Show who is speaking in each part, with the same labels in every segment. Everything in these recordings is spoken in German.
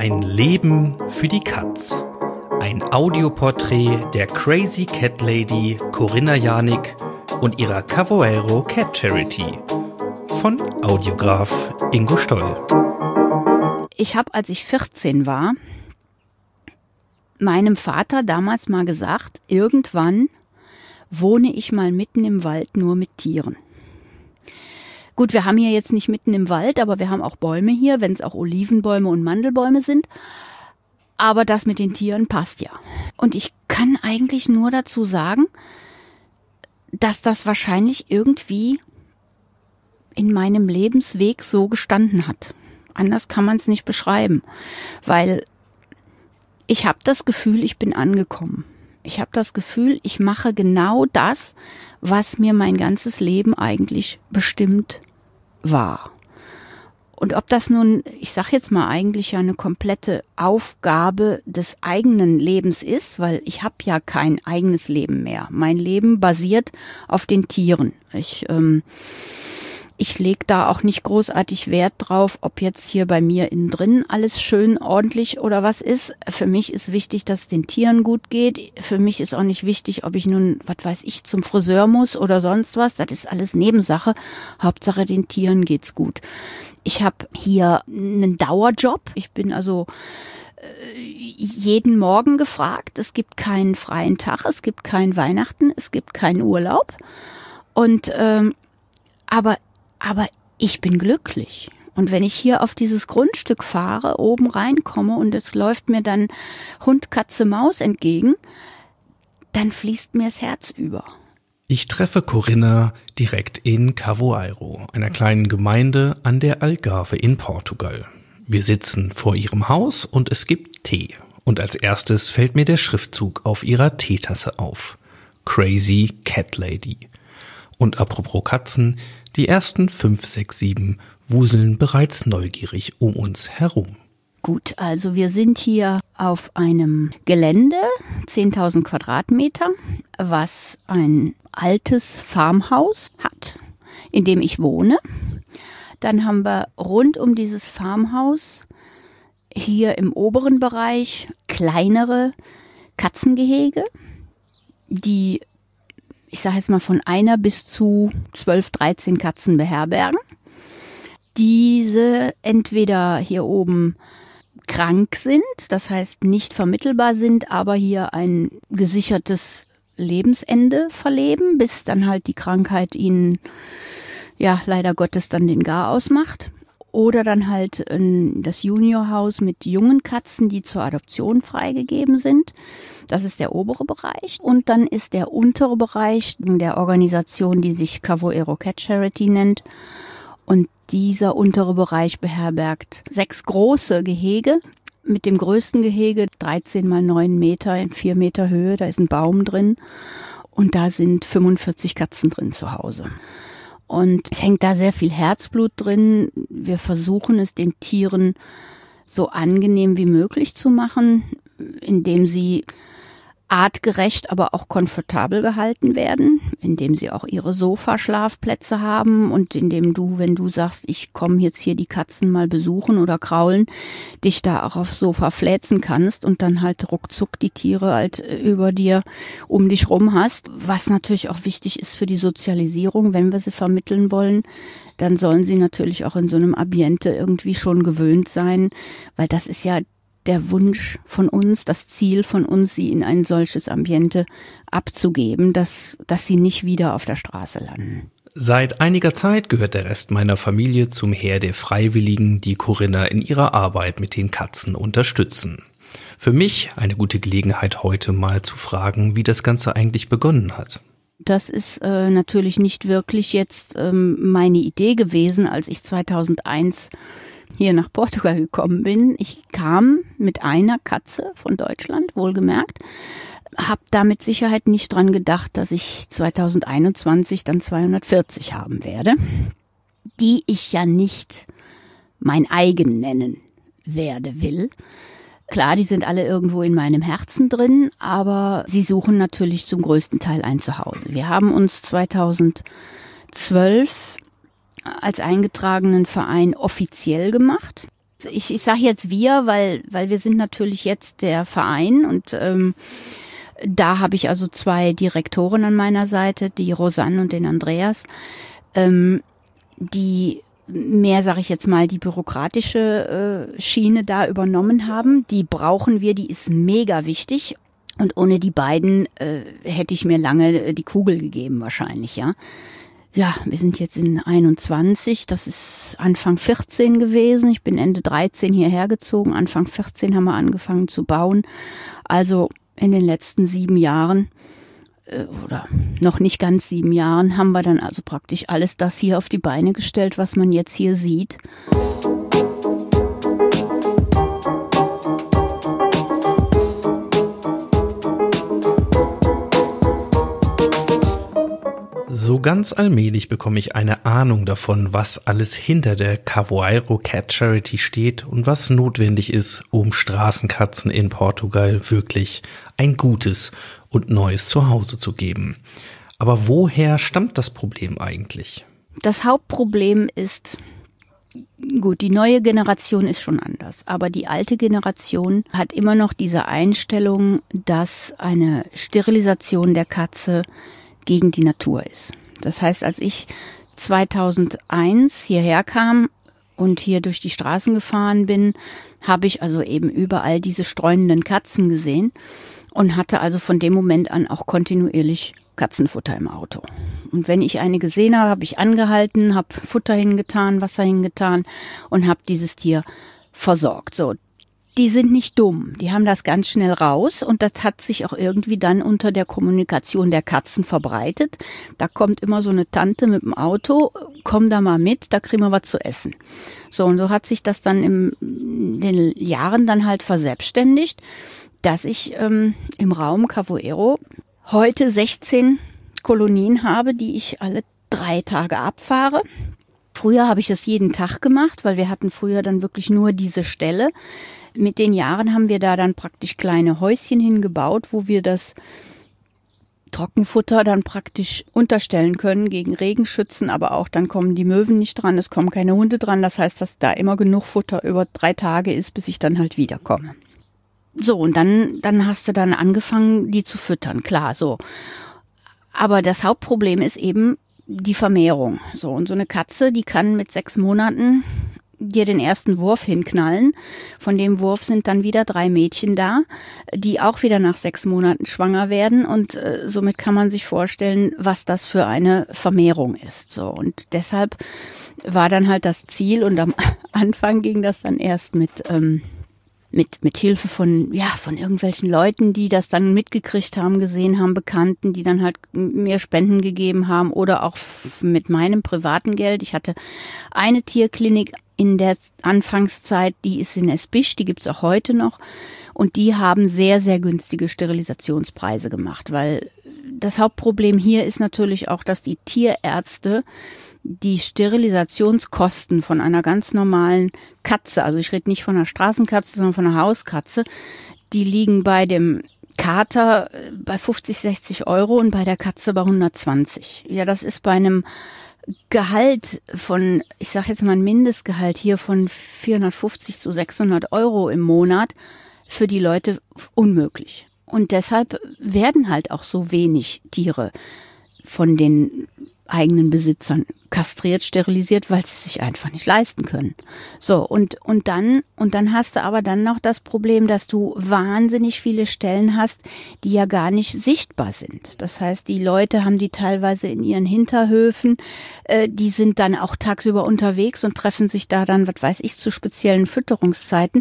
Speaker 1: Ein Leben für die Katz. Ein Audioporträt der Crazy Cat Lady Corinna Janik und ihrer Cavoero Cat Charity von Audiograf Ingo Stoll.
Speaker 2: Ich habe, als ich 14 war, meinem Vater damals mal gesagt, irgendwann wohne ich mal mitten im Wald nur mit Tieren. Gut, wir haben hier jetzt nicht mitten im Wald, aber wir haben auch Bäume hier, wenn es auch Olivenbäume und Mandelbäume sind. Aber das mit den Tieren passt ja. Und ich kann eigentlich nur dazu sagen, dass das wahrscheinlich irgendwie in meinem Lebensweg so gestanden hat. Anders kann man es nicht beschreiben, weil ich habe das Gefühl, ich bin angekommen. Ich habe das Gefühl, ich mache genau das, was mir mein ganzes Leben eigentlich bestimmt war. Und ob das nun, ich sage jetzt mal, eigentlich ja eine komplette Aufgabe des eigenen Lebens ist, weil ich habe ja kein eigenes Leben mehr. Mein Leben basiert auf den Tieren. Ich lege da auch nicht großartig Wert drauf, ob jetzt hier bei mir innen drin alles schön ordentlich oder was ist. Für mich ist wichtig, dass es den Tieren gut geht. Für mich ist auch nicht wichtig, ob ich nun, was weiß ich, zum Friseur muss oder sonst was. Das ist alles Nebensache. Hauptsache den Tieren geht's gut. Ich habe hier einen Dauerjob. Ich bin also jeden Morgen gefragt. Es gibt keinen freien Tag, es gibt kein Weihnachten, es gibt keinen Urlaub. Und aber ich bin glücklich. Und wenn ich hier auf dieses Grundstück fahre, oben reinkomme und es läuft mir dann Hund, Katze, Maus entgegen, dann fließt mir das Herz über.
Speaker 1: Ich treffe Corinna direkt in Cavoero, einer kleinen Gemeinde an der Algarve in Portugal. Wir sitzen vor ihrem Haus und es gibt Tee. Und als erstes fällt mir der Schriftzug auf ihrer Teetasse auf. Crazy Cat Lady. Und apropos Katzen, die ersten 5, 6, 7 wuseln bereits neugierig um uns herum.
Speaker 2: Gut, also wir sind hier auf einem Gelände, 10.000 Quadratmeter, was ein altes Farmhaus hat, in dem ich wohne. Dann haben wir rund um dieses Farmhaus hier im oberen Bereich kleinere Katzengehege, die, ich sage jetzt mal, von 1 bis zu 12, 13 Katzen beherbergen. Diese entweder hier oben krank sind, das heißt nicht vermittelbar sind, aber hier ein gesichertes Lebensende verleben, bis dann halt die Krankheit ihnen, ja, leider Gottes dann den Garaus macht. Oder dann halt das Juniorhaus mit jungen Katzen, die zur Adoption freigegeben sind. Das ist der obere Bereich. Und dann ist der untere Bereich der Organisation, die sich Cavoero Cat Charity nennt. Und dieser untere Bereich beherbergt 6 große Gehege. Mit dem größten Gehege 13 mal 9 Meter in 4 Meter Höhe. Da ist ein Baum drin. Und da sind 45 Katzen drin zu Hause. Und es hängt da sehr viel Herzblut drin. Wir versuchen es den Tieren so angenehm wie möglich zu machen, indem sie artgerecht, aber auch komfortabel gehalten werden, indem sie auch ihre Sofaschlafplätze haben und indem du, wenn du sagst, ich komme jetzt hier die Katzen mal besuchen oder kraulen, dich da auch aufs Sofa fläzen kannst und dann halt ruckzuck die Tiere halt über dir, um dich rum hast. Was natürlich auch wichtig ist für die Sozialisierung, wenn wir sie vermitteln wollen, dann sollen sie natürlich auch in so einem Ambiente irgendwie schon gewöhnt sein, weil das ist ja der Wunsch von uns, das Ziel von uns, sie in ein solches Ambiente abzugeben, dass sie nicht wieder auf der Straße landen.
Speaker 1: Seit einiger Zeit gehört der Rest meiner Familie zum Heer der Freiwilligen, die Corinna in ihrer Arbeit mit den Katzen unterstützen. Für mich eine gute Gelegenheit, heute mal zu fragen, wie das Ganze eigentlich begonnen hat.
Speaker 2: Das ist natürlich nicht wirklich jetzt meine Idee gewesen, als ich 2001 hier nach Portugal gekommen bin. Ich kam mit einer Katze von Deutschland, wohlgemerkt, habe da mit Sicherheit nicht dran gedacht, dass ich 2021 dann 240 haben werde, die ich ja nicht mein eigen nennen will. Klar, die sind alle irgendwo in meinem Herzen drin, aber sie suchen natürlich zum größten Teil ein Zuhause. Wir haben uns 2012 als eingetragenen Verein offiziell gemacht. Ich sage jetzt wir, weil wir sind natürlich jetzt der Verein und da habe ich also 2 Direktoren an meiner Seite, die Rosanne und den Andreas, die mehr, sage ich jetzt mal, die bürokratische Schiene da übernommen haben. Die brauchen wir, die ist mega wichtig. Und ohne die beiden hätte ich mir lange die Kugel gegeben wahrscheinlich, ja. Ja, wir sind jetzt in 21, das ist Anfang 14 gewesen. Ich bin Ende 13 hierher gezogen. Anfang 14 haben wir angefangen zu bauen. Also in den letzten 7 Jahren oder noch nicht ganz 7 Jahren haben wir dann also praktisch alles das hier auf die Beine gestellt, was man jetzt hier sieht.
Speaker 1: So ganz allmählich bekomme ich eine Ahnung davon, was alles hinter der Cavoeiro Cat Charity steht und was notwendig ist, um Straßenkatzen in Portugal wirklich ein gutes und neues Zuhause zu geben. Aber woher stammt das Problem eigentlich?
Speaker 2: Das Hauptproblem ist, gut, die neue Generation ist schon anders, aber die alte Generation hat immer noch diese Einstellung, dass eine Sterilisation der Katze gegen die Natur ist. Das heißt, als ich 2001 hierher kam und hier durch die Straßen gefahren bin, habe ich also eben überall diese streunenden Katzen gesehen und hatte also von dem Moment an auch kontinuierlich Katzenfutter im Auto. Und wenn ich eine gesehen habe, habe ich angehalten, habe Futter hingetan, Wasser hingetan und habe dieses Tier versorgt. So. Die sind nicht dumm, die haben das ganz schnell raus und das hat sich auch irgendwie dann unter der Kommunikation der Katzen verbreitet. Da kommt immer so eine Tante mit dem Auto, komm da mal mit, da kriegen wir was zu essen. So, und so hat sich das dann in den Jahren dann halt verselbstständigt, dass ich im Raum Cavoeiro heute 16 Kolonien habe, die ich alle 3 Tage abfahre. Früher habe ich das jeden Tag gemacht, weil wir hatten früher dann wirklich nur diese Stelle. Mit den Jahren haben wir da dann praktisch kleine Häuschen hingebaut, wo wir das Trockenfutter dann praktisch unterstellen können gegen Regenschützen, aber auch dann kommen die Möwen nicht dran, es kommen keine Hunde dran. Das heißt, dass da immer genug Futter über 3 Tage ist, bis ich dann halt wiederkomme. So, und dann hast du dann angefangen, die zu füttern, klar, so. Aber das Hauptproblem ist eben die Vermehrung. So, und so eine Katze, die kann mit 6 Monaten dir den ersten Wurf hinknallen. Von dem Wurf sind dann wieder 3 Mädchen da, die auch wieder nach 6 Monaten schwanger werden und somit kann man sich vorstellen, was das für eine Vermehrung ist. So, und deshalb war dann halt das Ziel und am Anfang ging das dann erst mit Hilfe von irgendwelchen Leuten, die das dann mitgekriegt haben, gesehen haben, Bekannten, die dann halt mir Spenden gegeben haben oder auch mit meinem privaten Geld. Ich hatte eine Tierklinik in der Anfangszeit, die ist in Espisch, die gibt's auch heute noch und die haben sehr, sehr günstige Sterilisationspreise gemacht, weil das Hauptproblem hier ist natürlich auch, dass die Tierärzte die Sterilisationskosten von einer ganz normalen Katze, also ich rede nicht von einer Straßenkatze, sondern von einer Hauskatze, die liegen bei dem Kater bei 50, 60 Euro und bei der Katze bei 120. Ja, das ist bei einem Gehalt von, ich sage jetzt mal ein Mindestgehalt hier von 450 zu 600 Euro im Monat für die Leute unmöglich. Und deshalb werden halt auch so wenig Tiere von den eigenen Besitzern kastriert, sterilisiert, weil sie sich einfach nicht leisten können. So, und dann hast du aber dann noch das Problem, dass du wahnsinnig viele Stellen hast, die ja gar nicht sichtbar sind. Das heißt, die Leute haben die teilweise in ihren Hinterhöfen, die sind dann auch tagsüber unterwegs und treffen sich da dann, was weiß ich, zu speziellen Fütterungszeiten.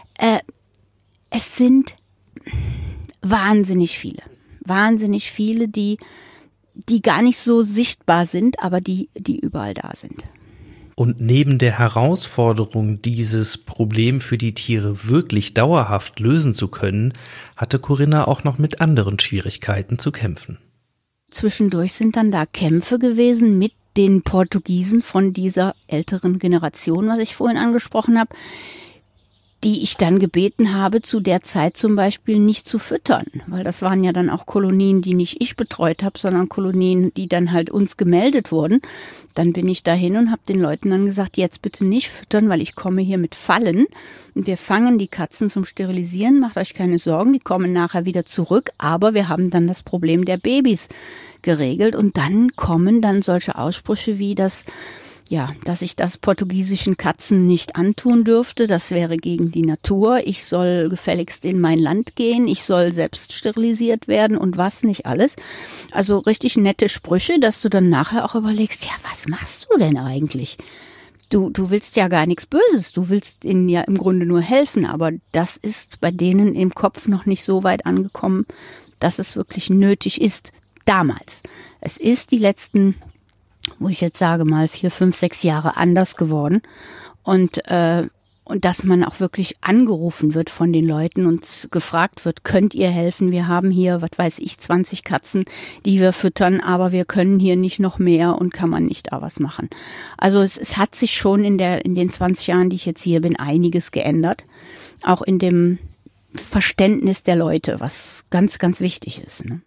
Speaker 2: Es sind wahnsinnig viele, die gar nicht so sichtbar sind, aber die überall da sind.
Speaker 1: Und neben der Herausforderung, dieses Problem für die Tiere wirklich dauerhaft lösen zu können, hatte Corinna auch noch mit anderen Schwierigkeiten zu kämpfen.
Speaker 2: Zwischendurch sind dann da Kämpfe gewesen mit den Portugiesen von dieser älteren Generation, was ich vorhin angesprochen habe. die ich dann gebeten habe, zu der Zeit zum Beispiel nicht zu füttern, weil das waren ja dann auch Kolonien, die nicht ich betreut habe, sondern Kolonien, die dann halt uns gemeldet wurden. Dann bin ich dahin und habe den Leuten dann gesagt, jetzt bitte nicht füttern, weil ich komme hier mit Fallen und wir fangen die Katzen zum Sterilisieren, macht euch keine Sorgen, die kommen nachher wieder zurück, aber wir haben dann das Problem der Babys geregelt und dann kommen dann solche Aussprüche wie dass ich das portugiesischen Katzen nicht antun dürfte. Das wäre gegen die Natur. Ich soll gefälligst in mein Land gehen. Ich soll selbst sterilisiert werden und was nicht alles. Also richtig nette Sprüche, dass du dann nachher auch überlegst, ja, was machst du denn eigentlich? Du willst ja gar nichts Böses. Du willst ihnen ja im Grunde nur helfen. Aber das ist bei denen im Kopf noch nicht so weit angekommen, dass es wirklich nötig ist. Damals. Es ist die letzten, wo ich jetzt sage mal 4, 5, 6 Jahre anders geworden und dass man auch wirklich angerufen wird von den Leuten und gefragt wird, könnt ihr helfen? Wir haben hier, 20 Katzen, die wir füttern, aber wir können hier nicht noch mehr und kann man nicht da was machen. Also es hat sich schon in den 20 Jahren, die ich jetzt hier bin, einiges geändert. Auch in dem Verständnis der Leute, was ganz, ganz wichtig ist, ne?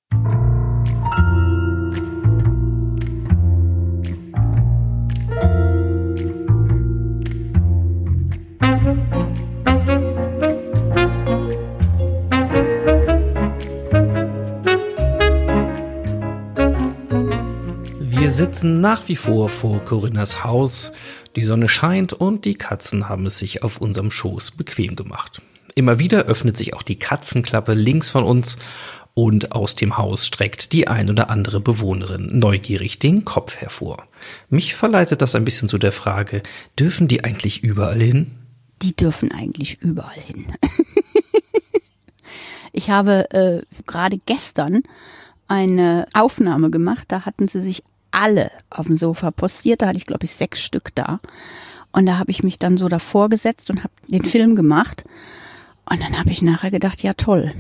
Speaker 1: Wir sitzen nach wie vor Corinnas Haus. Die Sonne scheint und die Katzen haben es sich auf unserem Schoß bequem gemacht. Immer wieder öffnet sich auch die Katzenklappe links von uns und aus dem Haus streckt die ein oder andere Bewohnerin neugierig den Kopf hervor. Mich verleitet das ein bisschen zu der Frage, dürfen die eigentlich überall hin?
Speaker 2: Die dürfen eigentlich überall hin. Ich habe gerade gestern eine Aufnahme gemacht, da hatten sie sich alle auf dem Sofa postiert, da hatte ich glaube ich 6 Stück da und da habe ich mich dann so davor gesetzt und habe den Film gemacht und dann habe ich nachher gedacht, ja toll,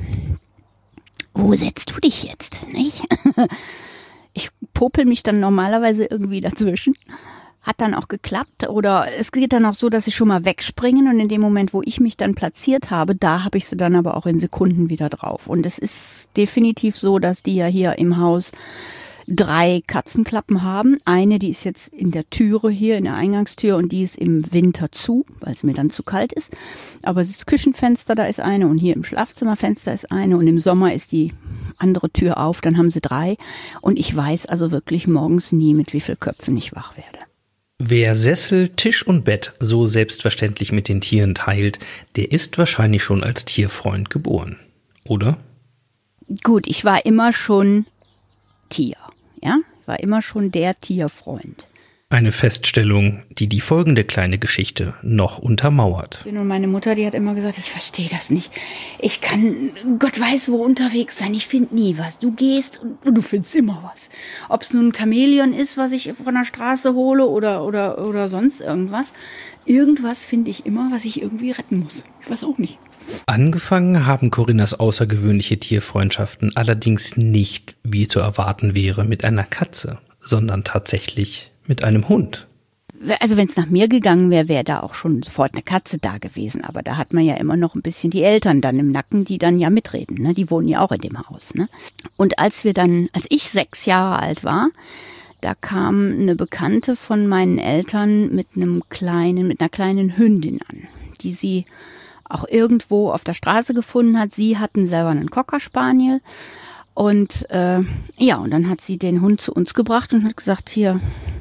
Speaker 2: wo setzt du dich jetzt, nicht? Ich popel mich dann normalerweise irgendwie dazwischen. Hat dann auch geklappt oder es geht dann auch so, dass sie schon mal wegspringen und in dem Moment, wo ich mich dann platziert habe, da habe ich sie dann aber auch in Sekunden wieder drauf. Und es ist definitiv so, dass die ja hier im Haus 3 Katzenklappen haben. Eine, die ist jetzt in der Türe hier, in der Eingangstür und die ist im Winter zu, weil es mir dann zu kalt ist. Aber das Küchenfenster, da ist eine und hier im Schlafzimmerfenster ist eine und im Sommer ist die andere Tür auf, dann haben sie 3. Und ich weiß also wirklich morgens nie, mit wie viel Köpfen ich wach werde.
Speaker 1: Wer Sessel, Tisch und Bett so selbstverständlich mit den Tieren teilt, der ist wahrscheinlich schon als Tierfreund geboren, oder?
Speaker 2: Gut, ich war immer schon Tier, ja? Ich war immer schon der Tierfreund.
Speaker 1: Eine Feststellung, die die folgende kleine Geschichte noch untermauert.
Speaker 2: Und meine Mutter, die hat immer gesagt, ich verstehe das nicht. Ich kann, Gott weiß wo, unterwegs sein. Ich finde nie was. Du gehst und du findest immer was. Ob es nun ein Chamäleon ist, was ich von der Straße hole oder sonst irgendwas. Irgendwas finde ich immer, was ich irgendwie retten muss. Ich weiß auch nicht.
Speaker 1: Angefangen haben Corinnas außergewöhnliche Tierfreundschaften allerdings nicht, wie zu erwarten wäre, mit einer Katze, sondern tatsächlich mit einem Hund.
Speaker 2: Also wenn es nach mir gegangen wäre, wäre da auch schon sofort eine Katze da gewesen. Aber da hat man ja immer noch ein bisschen die Eltern dann im Nacken, die dann ja mitreden. Ne? Die wohnen ja auch in dem Haus. Ne? Und als ich 6 Jahre alt war, da kam eine Bekannte von meinen Eltern mit einer kleinen Hündin an, die sie auch irgendwo auf der Straße gefunden hat. Sie hatten selber einen Cocker Spaniel. Und und dann hat sie den Hund zu uns gebracht und hat gesagt, hier,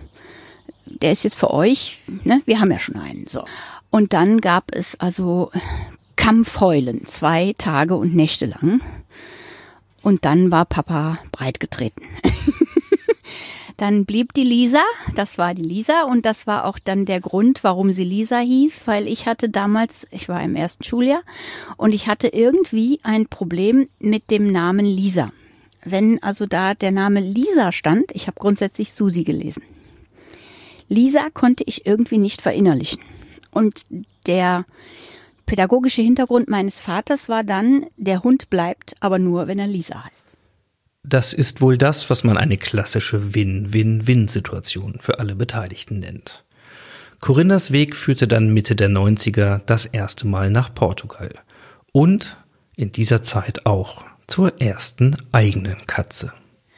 Speaker 2: der ist jetzt für euch, ne? Wir haben ja schon einen. So. Und dann gab es also Kampfheulen, 2 Tage und Nächte lang. Und dann war Papa breitgetreten. Dann blieb die Lisa, das war die Lisa und das war auch dann der Grund, warum sie Lisa hieß, weil ich war im 1. Schuljahr und ich hatte irgendwie ein Problem mit dem Namen Lisa. Wenn also da der Name Lisa stand, ich habe grundsätzlich Susi gelesen. Lisa konnte ich irgendwie nicht verinnerlichen. Und der pädagogische Hintergrund meines Vaters war dann, der Hund bleibt aber nur, wenn er Lisa heißt.
Speaker 1: Das ist wohl das, was man eine klassische Win-Win-Win-Situation für alle Beteiligten nennt. Corinnas Weg führte dann Mitte der 90er das erste Mal nach Portugal. Und in dieser Zeit auch zur ersten eigenen Katze.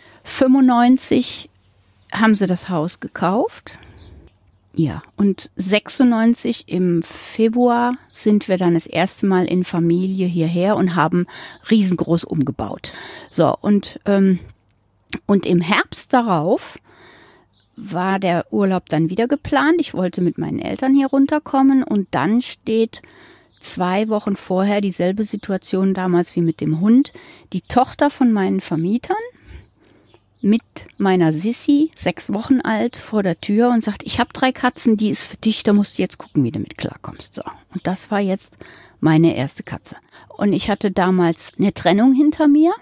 Speaker 2: 95 haben sie das Haus gekauft. Ja, und 96 im Februar sind wir dann das erste Mal in Familie hierher und haben riesengroß umgebaut. So, und im Herbst darauf war der Urlaub dann wieder geplant. Ich wollte mit meinen Eltern hier runterkommen und dann steht 2 Wochen vorher dieselbe Situation damals wie mit dem Hund. Die Tochter von meinen Vermietern mit meiner Sissi, 6 Wochen alt, vor der Tür und sagt, ich habe 3 Katzen, die ist für dich, da musst du jetzt gucken, wie du mit klarkommst. So. Und das war jetzt meine erste Katze. Und ich hatte damals eine Trennung hinter mir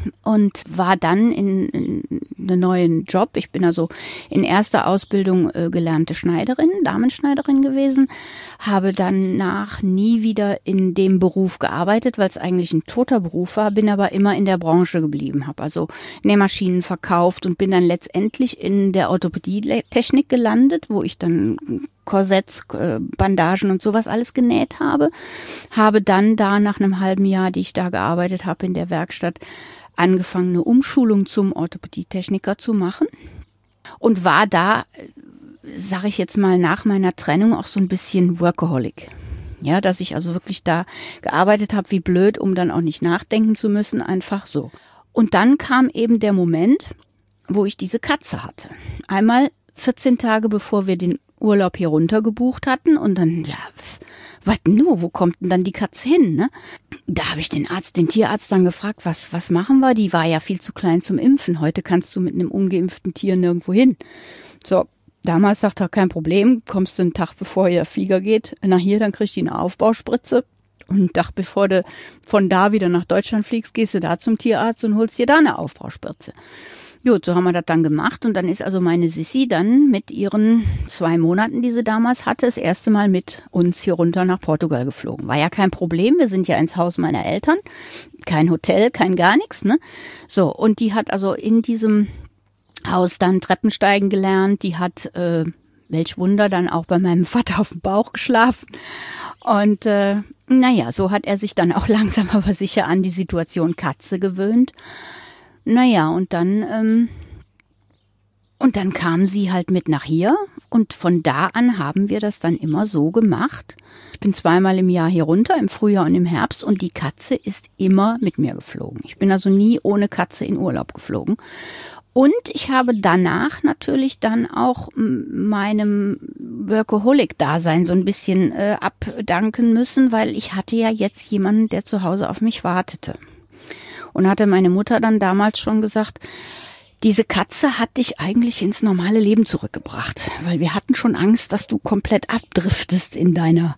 Speaker 2: und war dann in einem neuen Job. Ich bin also in erster Ausbildung gelernte Schneiderin, Damenschneiderin gewesen, habe danach nie wieder in dem Beruf gearbeitet, weil es eigentlich ein toter Beruf war, bin aber immer in der Branche geblieben, habe also Nähmaschinen verkauft und bin dann letztendlich in der Orthopädie-Technik gelandet, wo ich dann Korsetts, Bandagen und sowas alles genäht habe. Habe dann da nach einem halben Jahr, die ich da gearbeitet habe in der Werkstatt, angefangen, eine Umschulung zum Orthopädie-Techniker zu machen und war da, sage ich jetzt mal, nach meiner Trennung auch so ein bisschen Workaholic. Ja, dass ich also wirklich da gearbeitet habe wie blöd, um dann auch nicht nachdenken zu müssen, einfach so. Und dann kam eben der Moment, wo ich diese Katze hatte. Einmal 14 Tage bevor wir den Urlaub hier runter gebucht hatten und dann, ja, was nur, wo kommt denn dann die Katze hin, ne? Da habe ich den Tierarzt dann gefragt, was machen wir? Die war ja viel zu klein zum Impfen. Heute kannst du mit einem ungeimpften Tier nirgendwo hin. So, damals sagt er, kein Problem, kommst du einen Tag bevor ihr Flieger geht nach hier, dann kriegst du eine Aufbauspritze. Und einen Tag bevor du von da wieder nach Deutschland fliegst, gehst du da zum Tierarzt und holst dir da eine Aufbauspritze. Gut, so haben wir das dann gemacht und dann ist also meine Sissi dann mit ihren 2 Monaten, die sie damals hatte, das erste Mal mit uns hier runter nach Portugal geflogen. War ja kein Problem, wir sind ja ins Haus meiner Eltern, kein Hotel, kein gar nichts, ne? So, und die hat also in diesem Haus dann Treppensteigen gelernt, die hat, welch Wunder, dann auch bei meinem Vater auf dem Bauch geschlafen und naja, so hat er sich dann auch langsam aber sicher an die Situation Katze gewöhnt. Naja, und dann kam sie halt mit nach hier und von da an haben wir das dann immer so gemacht. Ich bin 2-mal im Jahr hier runter, im Frühjahr und im Herbst und die Katze ist immer mit mir geflogen. Ich bin also nie ohne Katze in Urlaub geflogen. Und ich habe danach natürlich dann auch meinem Workaholic-Dasein so ein bisschen abdanken müssen, weil ich hatte ja jetzt jemanden, der zu Hause auf mich wartete. Und hatte meine Mutter dann damals schon gesagt, diese Katze hat dich eigentlich ins normale Leben zurückgebracht, weil wir hatten schon Angst, dass du komplett abdriftest in deinem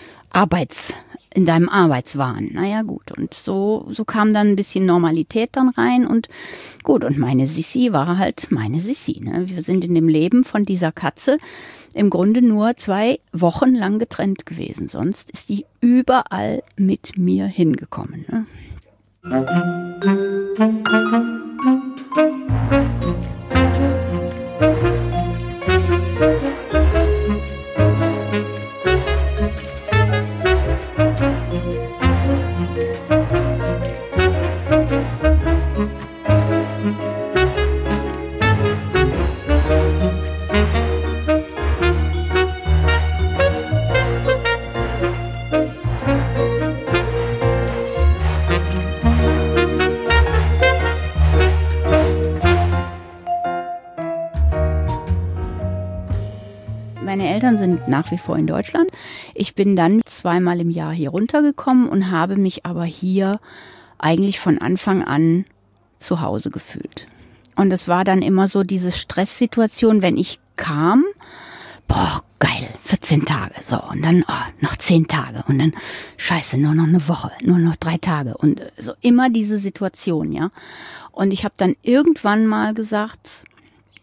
Speaker 2: Arbeitswahn. Naja, gut. Und so kam dann ein bisschen Normalität dann rein und gut. Und meine Sissi war halt meine Sissi, ne? Wir sind in dem Leben von dieser Katze im Grunde nur 2 Wochen lang getrennt gewesen. Sonst ist die überall mit mir hingekommen, ne? Meine Eltern sind nach wie vor in Deutschland. Ich bin dann 2-mal im Jahr hier runtergekommen und habe mich aber hier eigentlich von Anfang an zu Hause gefühlt. Und es war dann immer so diese Stresssituation, wenn ich kam, boah, geil, 14 Tage, so, und dann noch 10 Tage und dann, scheiße, nur noch eine Woche, nur noch 3 Tage und so immer diese Situation, ja. Und ich habe dann irgendwann mal gesagt,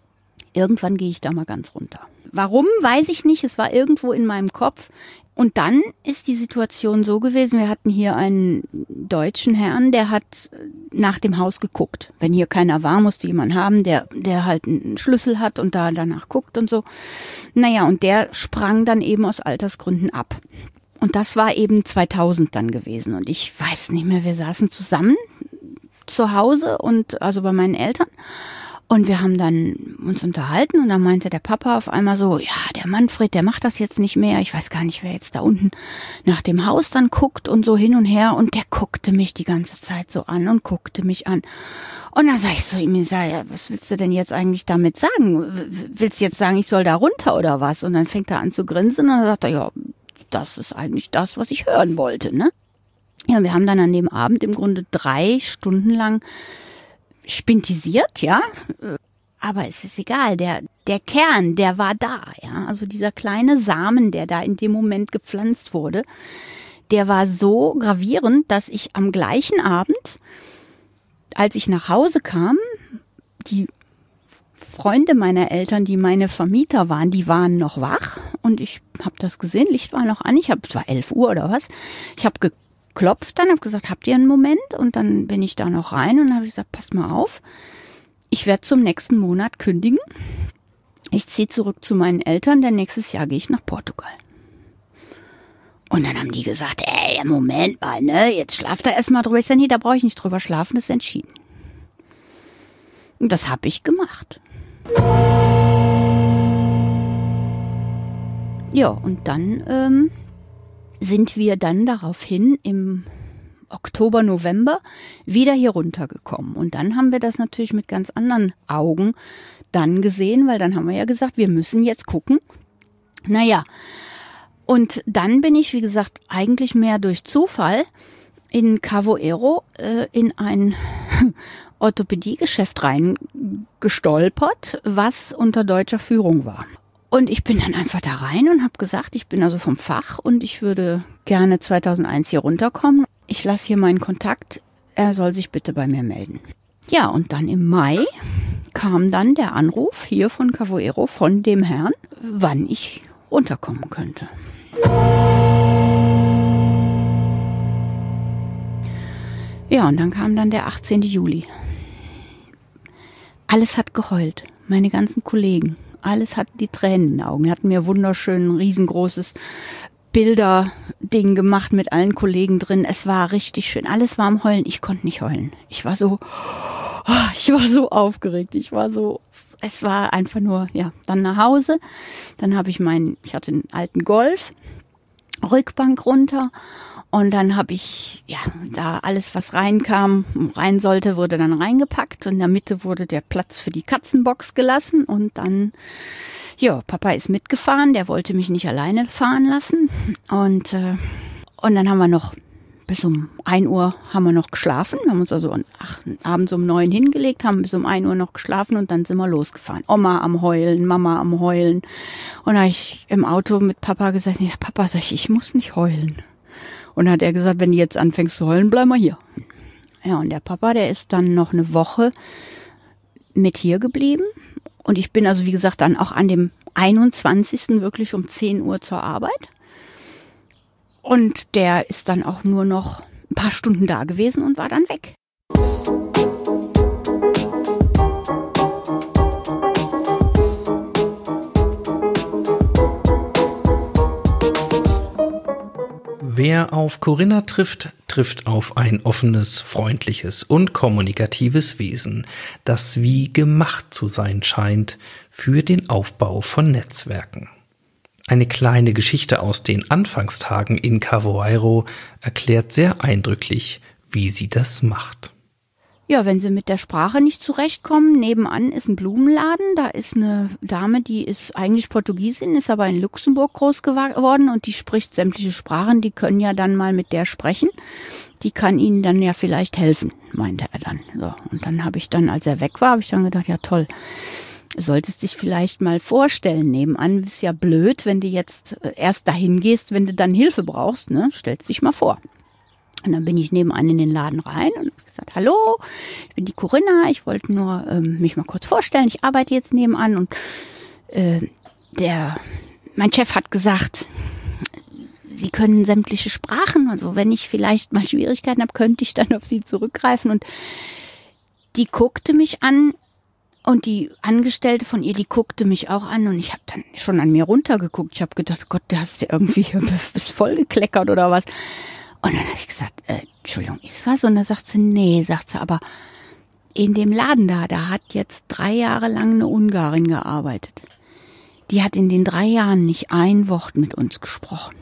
Speaker 2: Irgendwann gehe ich da mal ganz runter. Warum, weiß ich nicht. Es war irgendwo in meinem Kopf. Und dann ist die Situation so gewesen, wir hatten hier einen deutschen Herrn, der hat nach dem Haus geguckt. Wenn hier keiner war, musste jemand haben, der halt einen Schlüssel hat und da danach guckt und so. Naja, und der sprang dann eben aus Altersgründen ab. Und das war eben 2000 dann gewesen. Und ich weiß nicht mehr, wir saßen zusammen zu Hause und also bei meinen Eltern. Und wir haben dann uns unterhalten und dann meinte der Papa auf einmal so, ja, der Manfred, der macht das jetzt nicht mehr. Ich weiß gar nicht, wer jetzt da unten nach dem Haus dann guckt und so hin und her. Und der guckte mich die ganze Zeit so an und guckte mich an. Und dann sag ich zu ihm, ja, was willst du denn jetzt eigentlich damit sagen? Willst du jetzt sagen, ich soll da runter oder was? Und dann fängt er an zu grinsen und dann sagt er, ja, das ist eigentlich das, was ich hören wollte, ne? Ja, wir haben dann an dem Abend im Grunde 3 Stunden lang spintisiert, ja, aber es ist egal, der Kern, der war da, ja, also dieser kleine Samen, der da in dem Moment gepflanzt wurde, der war so gravierend, dass ich am gleichen Abend, als ich nach Hause kam, die Freunde meiner Eltern, die meine Vermieter waren, die waren noch wach und ich habe das gesehen, Licht war noch an, es war 11 Uhr oder was, ich habe geklopft, dann habe gesagt, habt ihr einen Moment? Und dann bin ich da noch rein und habe gesagt, passt mal auf, ich werde zum nächsten Monat kündigen. Ich ziehe zurück zu meinen Eltern, denn nächstes Jahr gehe ich nach Portugal. Und dann haben die gesagt, ey, Moment mal, ne, jetzt schlaft da erstmal drüber. Ich sage, nee, da brauche ich nicht drüber schlafen, das ist entschieden. Und das habe ich gemacht. Ja, und dann sind wir dann daraufhin im Oktober, November wieder hier runtergekommen. Und dann haben wir das natürlich mit ganz anderen Augen dann gesehen, weil dann haben wir ja gesagt, wir müssen jetzt gucken. Naja, und dann bin ich, wie gesagt, eigentlich mehr durch Zufall in Cavoero in ein Orthopädiegeschäft reingestolpert, was unter deutscher Führung war. Und ich bin dann einfach da rein und habe gesagt, ich bin also vom Fach und ich würde gerne 2001 hier runterkommen. Ich lasse hier meinen Kontakt, er soll sich bitte bei mir melden. Ja, und dann im Mai kam dann der Anruf hier von Cavoero, von dem Herrn, wann ich runterkommen könnte. Ja, und dann kam dann der 18. Juli. Alles hat geheult, meine ganzen Kollegen. Alles hatten die Tränen in den Augen. Wir hatten mir wunderschön riesengroßes Bilderding gemacht mit allen Kollegen drin. Es war richtig schön. Alles war am Heulen. Ich konnte nicht heulen. Ich war so aufgeregt. Es war einfach nur, ja, dann nach Hause. Dann habe ich ich hatte einen alten Golf, Rückbank runter. Und dann habe ich, ja, da alles, was rein sollte, wurde dann reingepackt. Und in der Mitte wurde der Platz für die Katzenbox gelassen. Und dann, ja, Papa ist mitgefahren. Der wollte mich nicht alleine fahren lassen. Und dann haben wir noch bis um 1 Uhr haben wir noch geschlafen. Wir haben uns also abends um 9 hingelegt, haben bis um 1 Uhr noch geschlafen und dann sind wir losgefahren. Oma am Heulen, Mama am Heulen. Und da habe ich im Auto mit Papa gesagt, ja, Papa, sag ich muss nicht heulen. Und dann hat er gesagt, wenn du jetzt anfängst zu heulen, bleib mal hier. Ja, und der Papa, der ist dann noch eine Woche mit hier geblieben. Und ich bin also, wie gesagt, dann auch an dem 21. wirklich um 10 Uhr zur Arbeit. Und der ist dann auch nur noch ein paar Stunden da gewesen und war dann weg.
Speaker 1: Wer auf Corinna trifft, trifft auf ein offenes, freundliches und kommunikatives Wesen, das wie gemacht zu sein scheint für den Aufbau von Netzwerken. Eine kleine Geschichte aus den Anfangstagen in Cavoeiro erklärt sehr eindrücklich, wie sie das macht.
Speaker 2: Ja, wenn sie mit der Sprache nicht zurechtkommen, nebenan ist ein Blumenladen, da ist eine Dame, die ist eigentlich Portugiesin, ist aber in Luxemburg groß geworden und die spricht sämtliche Sprachen, die können ja dann mal mit der sprechen, die kann ihnen dann ja vielleicht helfen, meinte er dann. So, und dann habe ich dann, als er weg war, habe ich dann gedacht, ja toll, solltest dich vielleicht mal vorstellen, nebenan ist ja blöd, wenn du jetzt erst dahin gehst, wenn du dann Hilfe brauchst, ne, stellst dich mal vor. Und dann bin ich nebenan in den Laden rein und habe gesagt, hallo, ich bin die Corinna, ich wollte nur mich mal kurz vorstellen, ich arbeite jetzt nebenan und mein Chef hat gesagt, Sie können sämtliche Sprachen, also wenn ich vielleicht mal Schwierigkeiten habe, könnte ich dann auf Sie zurückgreifen. Und die guckte mich an und die Angestellte von ihr, die guckte mich auch an und ich habe dann schon an mir runtergeguckt. Ich habe gedacht, Gott, du hast ja irgendwie bist voll gekleckert oder was. Und dann habe ich gesagt, Entschuldigung, ist was? Und dann sagt sie, nee, sagt sie, aber in dem Laden da hat jetzt 3 Jahre lang eine Ungarin gearbeitet. Die hat in den 3 Jahren nicht ein Wort mit uns gesprochen.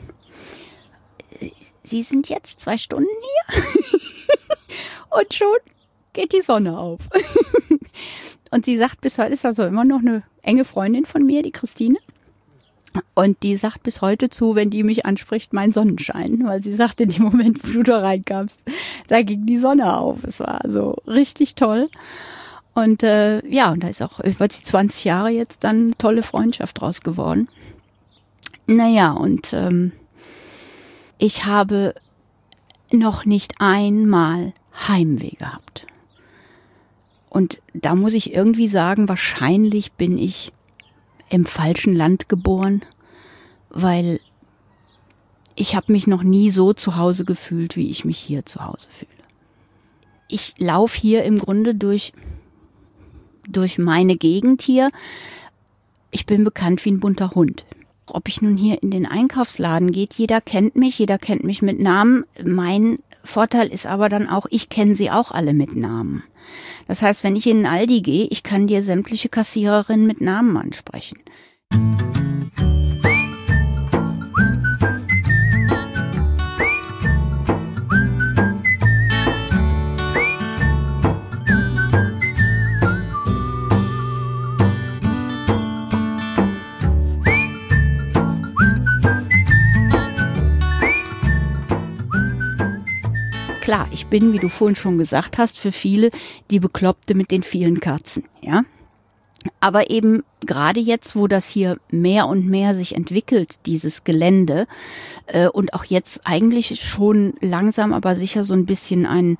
Speaker 2: Sie sind jetzt 2 Stunden hier und schon geht die Sonne auf. Und sie sagt, bis heute ist also immer noch eine enge Freundin von mir, die Christine. Und die sagt bis heute zu, wenn die mich anspricht, mein Sonnenschein. Weil sie sagt, in dem Moment, wo du da reinkamst, da ging die Sonne auf. Es war also richtig toll. Und und da ist auch über die 20 Jahre jetzt dann eine tolle Freundschaft draus geworden. Naja, und ich habe noch nicht einmal Heimweh gehabt. Und da muss ich irgendwie sagen, wahrscheinlich bin ich im falschen Land geboren, weil ich habe mich noch nie so zu Hause gefühlt, wie ich mich hier zu Hause fühle. Ich laufe hier im Grunde durch meine Gegend hier. Ich bin bekannt wie ein bunter Hund. Ob ich nun hier in den Einkaufsladen gehe, jeder kennt mich mit Namen. Mein Vorteil ist aber dann auch, ich kenne sie auch alle mit Namen. Das heißt, wenn ich in den Aldi gehe, ich kann dir sämtliche Kassiererinnen mit Namen ansprechen. Klar, ich bin, wie du vorhin schon gesagt hast, für viele die Bekloppte mit den vielen Katzen, ja. Aber eben gerade jetzt, wo das hier mehr und mehr sich entwickelt, dieses Gelände, und auch jetzt eigentlich schon langsam, aber sicher so ein bisschen ein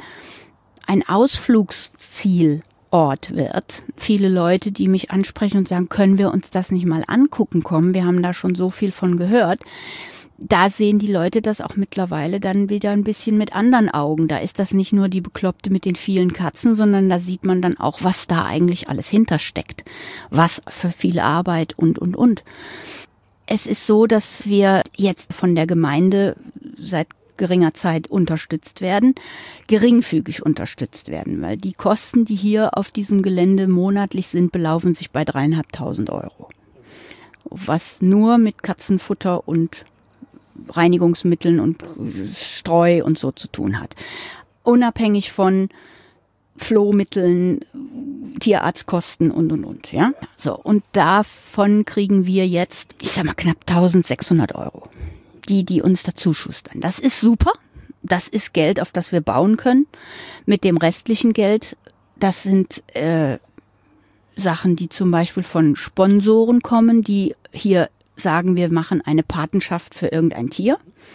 Speaker 2: Ausflugszielort wird. Viele Leute, die mich ansprechen und sagen, können wir uns das nicht mal angucken kommen? Wir haben da schon so viel von gehört. Da sehen die Leute das auch mittlerweile dann wieder ein bisschen mit anderen Augen. Da ist das nicht nur die Bekloppte mit den vielen Katzen, sondern da sieht man dann auch, was da eigentlich alles hintersteckt. Was für viel Arbeit und. Es ist so, dass wir jetzt von der Gemeinde seit geringer Zeit unterstützt werden, geringfügig unterstützt werden, weil die Kosten, die hier auf diesem Gelände monatlich sind, belaufen sich bei 3.500 €. Was nur mit Katzenfutter und Reinigungsmitteln und Streu und so zu tun hat. Unabhängig von Flohmitteln, Tierarztkosten und, ja. So, und davon kriegen wir jetzt, ich sag mal, knapp 1.600 €, die uns dazu schustern. Das ist super. Das ist Geld, auf das wir bauen können. Mit dem restlichen Geld, das sind Sachen, die zum Beispiel von Sponsoren kommen, die hier sagen, wir machen eine Patenschaft für irgendein Tier.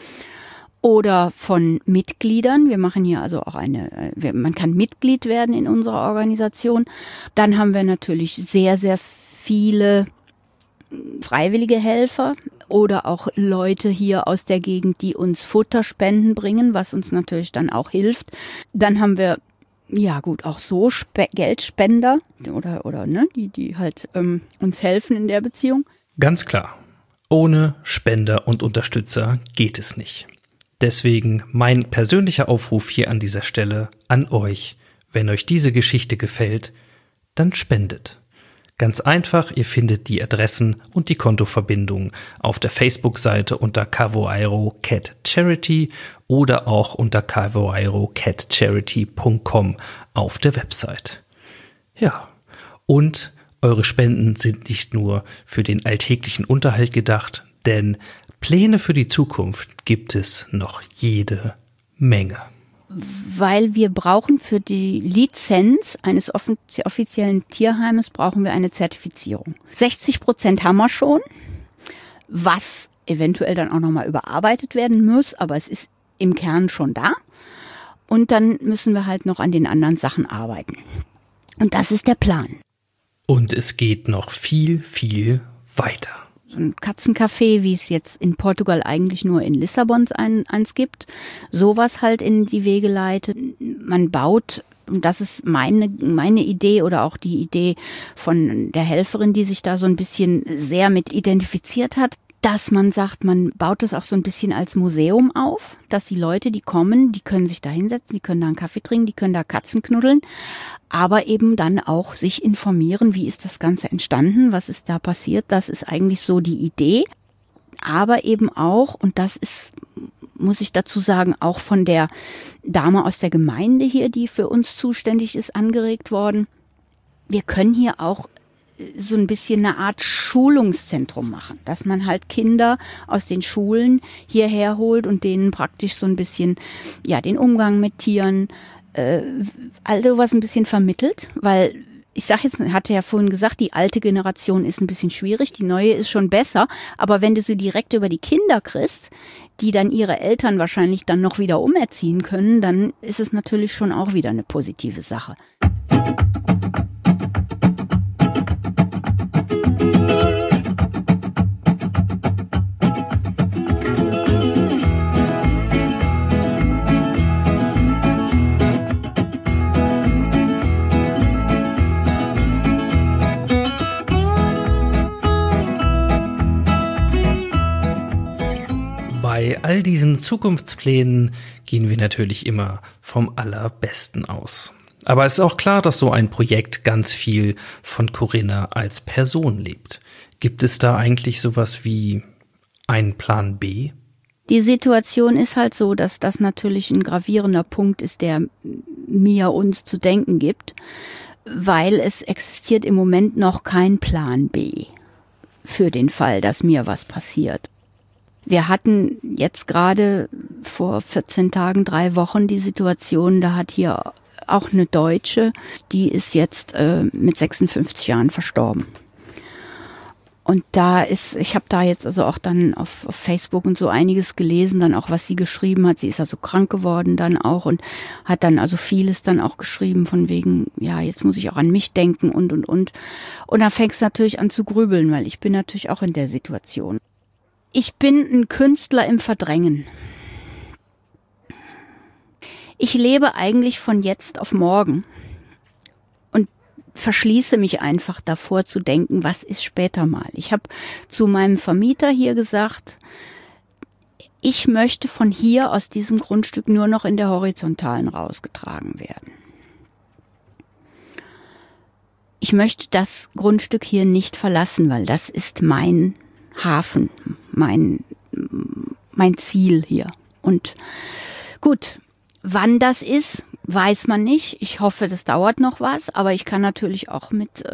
Speaker 2: Oder von Mitgliedern. Wir machen hier also auch man kann Mitglied werden in unserer Organisation. Dann haben wir natürlich sehr, sehr viele freiwillige Helfer oder auch Leute hier aus der Gegend, die uns Futterspenden bringen, was uns natürlich dann auch hilft. Dann haben wir, ja gut, auch so Geldspender oder die halt uns helfen in der Beziehung.
Speaker 1: Ganz klar. Ohne Spender und Unterstützer geht es nicht. Deswegen mein persönlicher Aufruf hier an dieser Stelle an euch. Wenn euch diese Geschichte gefällt, dann spendet. Ganz einfach, ihr findet die Adressen und die Kontoverbindungen auf der Facebook-Seite unter Cavoairo Cat Charity oder auch unter cavoairocatcharity.com auf der Website. Ja, und eure Spenden sind nicht nur für den alltäglichen Unterhalt gedacht, denn Pläne für die Zukunft gibt es noch jede Menge.
Speaker 2: Weil wir brauchen für die Lizenz eines offiziellen Tierheimes brauchen wir eine Zertifizierung. 60% haben wir schon, was eventuell dann auch nochmal überarbeitet werden muss, aber es ist im Kern schon da. Und dann müssen wir halt noch an den anderen Sachen arbeiten. Und das ist der Plan.
Speaker 1: Und es geht noch viel, viel weiter.
Speaker 2: So ein Katzencafé, wie es jetzt in Portugal eigentlich nur in Lissabon eins gibt, sowas halt in die Wege leitet. Man baut, und das ist meine Idee oder auch die Idee von der Helferin, die sich da so ein bisschen sehr mit identifiziert hat, dass man sagt, man baut es auch so ein bisschen als Museum auf, dass die Leute, die kommen, die können sich da hinsetzen, die können da einen Kaffee trinken, die können da Katzen knuddeln, aber eben dann auch sich informieren, wie ist das Ganze entstanden, was ist da passiert, das ist eigentlich so die Idee, aber eben auch, und das ist, muss ich dazu sagen, auch von der Dame aus der Gemeinde hier, die für uns zuständig ist, angeregt worden, wir können hier auch so ein bisschen eine Art Schulungszentrum machen, dass man halt Kinder aus den Schulen hierher holt und denen praktisch so ein bisschen, ja, den Umgang mit Tieren, all sowas ein bisschen vermittelt, weil ich sag jetzt, hatte ja vorhin gesagt, die alte Generation ist ein bisschen schwierig, die neue ist schon besser, aber wenn du sie direkt über die Kinder kriegst, die dann ihre Eltern wahrscheinlich dann noch wieder umerziehen können, dann ist es natürlich schon auch wieder eine positive Sache.
Speaker 1: Bei all diesen Zukunftsplänen gehen wir natürlich immer vom Allerbesten aus. Aber es ist auch klar, dass so ein Projekt ganz viel von Corinna als Person lebt. Gibt es da eigentlich sowas wie einen Plan B?
Speaker 2: Die Situation ist halt so, dass das natürlich ein gravierender Punkt ist, der mir uns zu denken gibt, weil es existiert im Moment noch kein Plan B für den Fall, dass mir was passiert. Wir hatten jetzt gerade vor 14 Tagen, 3 Wochen die Situation, da hat hier auch eine Deutsche, die ist jetzt mit 56 Jahren verstorben. Und ich habe da jetzt also auch dann auf Facebook und so einiges gelesen, dann auch, was sie geschrieben hat. Sie ist also krank geworden dann auch und hat dann also vieles dann auch geschrieben von wegen, ja, jetzt muss ich auch an mich denken und. Und dann fängst du natürlich an zu grübeln, weil ich bin natürlich auch in der Situation. Ich bin ein Künstler im Verdrängen. Ich lebe eigentlich von jetzt auf morgen und verschließe mich einfach davor zu denken, was ist später mal. Ich habe zu meinem Vermieter hier gesagt, ich möchte von hier aus diesem Grundstück nur noch in der Horizontalen rausgetragen werden. Ich möchte das Grundstück hier nicht verlassen, weil das ist mein Hafen, mein Ziel hier. Und gut, wann das ist, weiß man nicht. Ich hoffe, das dauert noch was, aber ich kann natürlich auch mit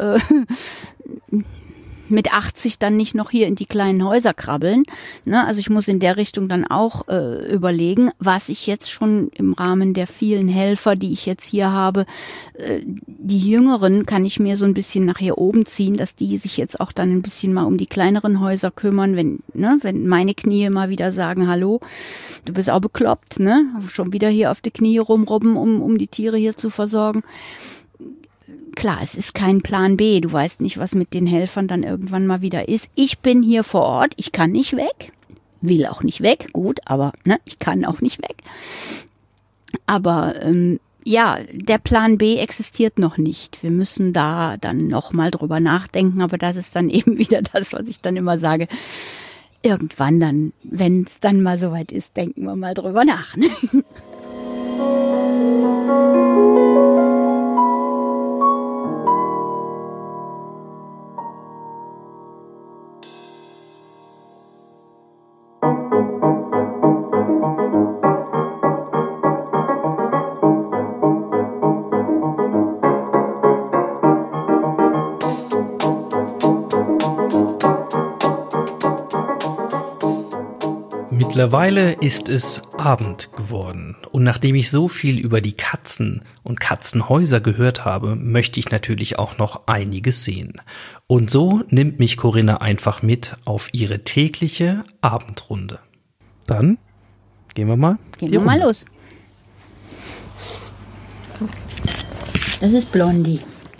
Speaker 2: 80 dann nicht noch hier in die kleinen Häuser krabbeln. Ne? Also ich muss in der Richtung dann auch überlegen, was ich jetzt schon im Rahmen der vielen Helfer, die ich jetzt hier habe, die Jüngeren kann ich mir so ein bisschen nach hier oben ziehen, dass die sich jetzt auch dann ein bisschen mal um die kleineren Häuser kümmern, wenn meine Knie mal wieder sagen, hallo, du bist auch bekloppt, ne? Schon wieder hier auf die Knie rumrobben, um die Tiere hier zu versorgen. Klar, es ist kein Plan B. Du weißt nicht, was mit den Helfern dann irgendwann mal wieder ist. Ich bin hier vor Ort. Ich kann nicht weg. Will auch nicht weg. Gut, aber ich kann auch nicht weg. Aber ja, der Plan B existiert noch nicht. Wir müssen da dann noch mal drüber nachdenken. Aber das ist dann eben wieder das, was ich dann immer sage. Irgendwann dann, wenn es dann mal soweit ist, denken wir mal drüber nach. Ne?
Speaker 1: Mittlerweile ist es Abend geworden und nachdem ich so viel über die Katzen und Katzenhäuser gehört habe, möchte ich natürlich auch noch einiges sehen. Und so nimmt mich Corinna einfach mit auf ihre tägliche Abendrunde. Dann gehen wir mal
Speaker 2: los. Das ist Blondie.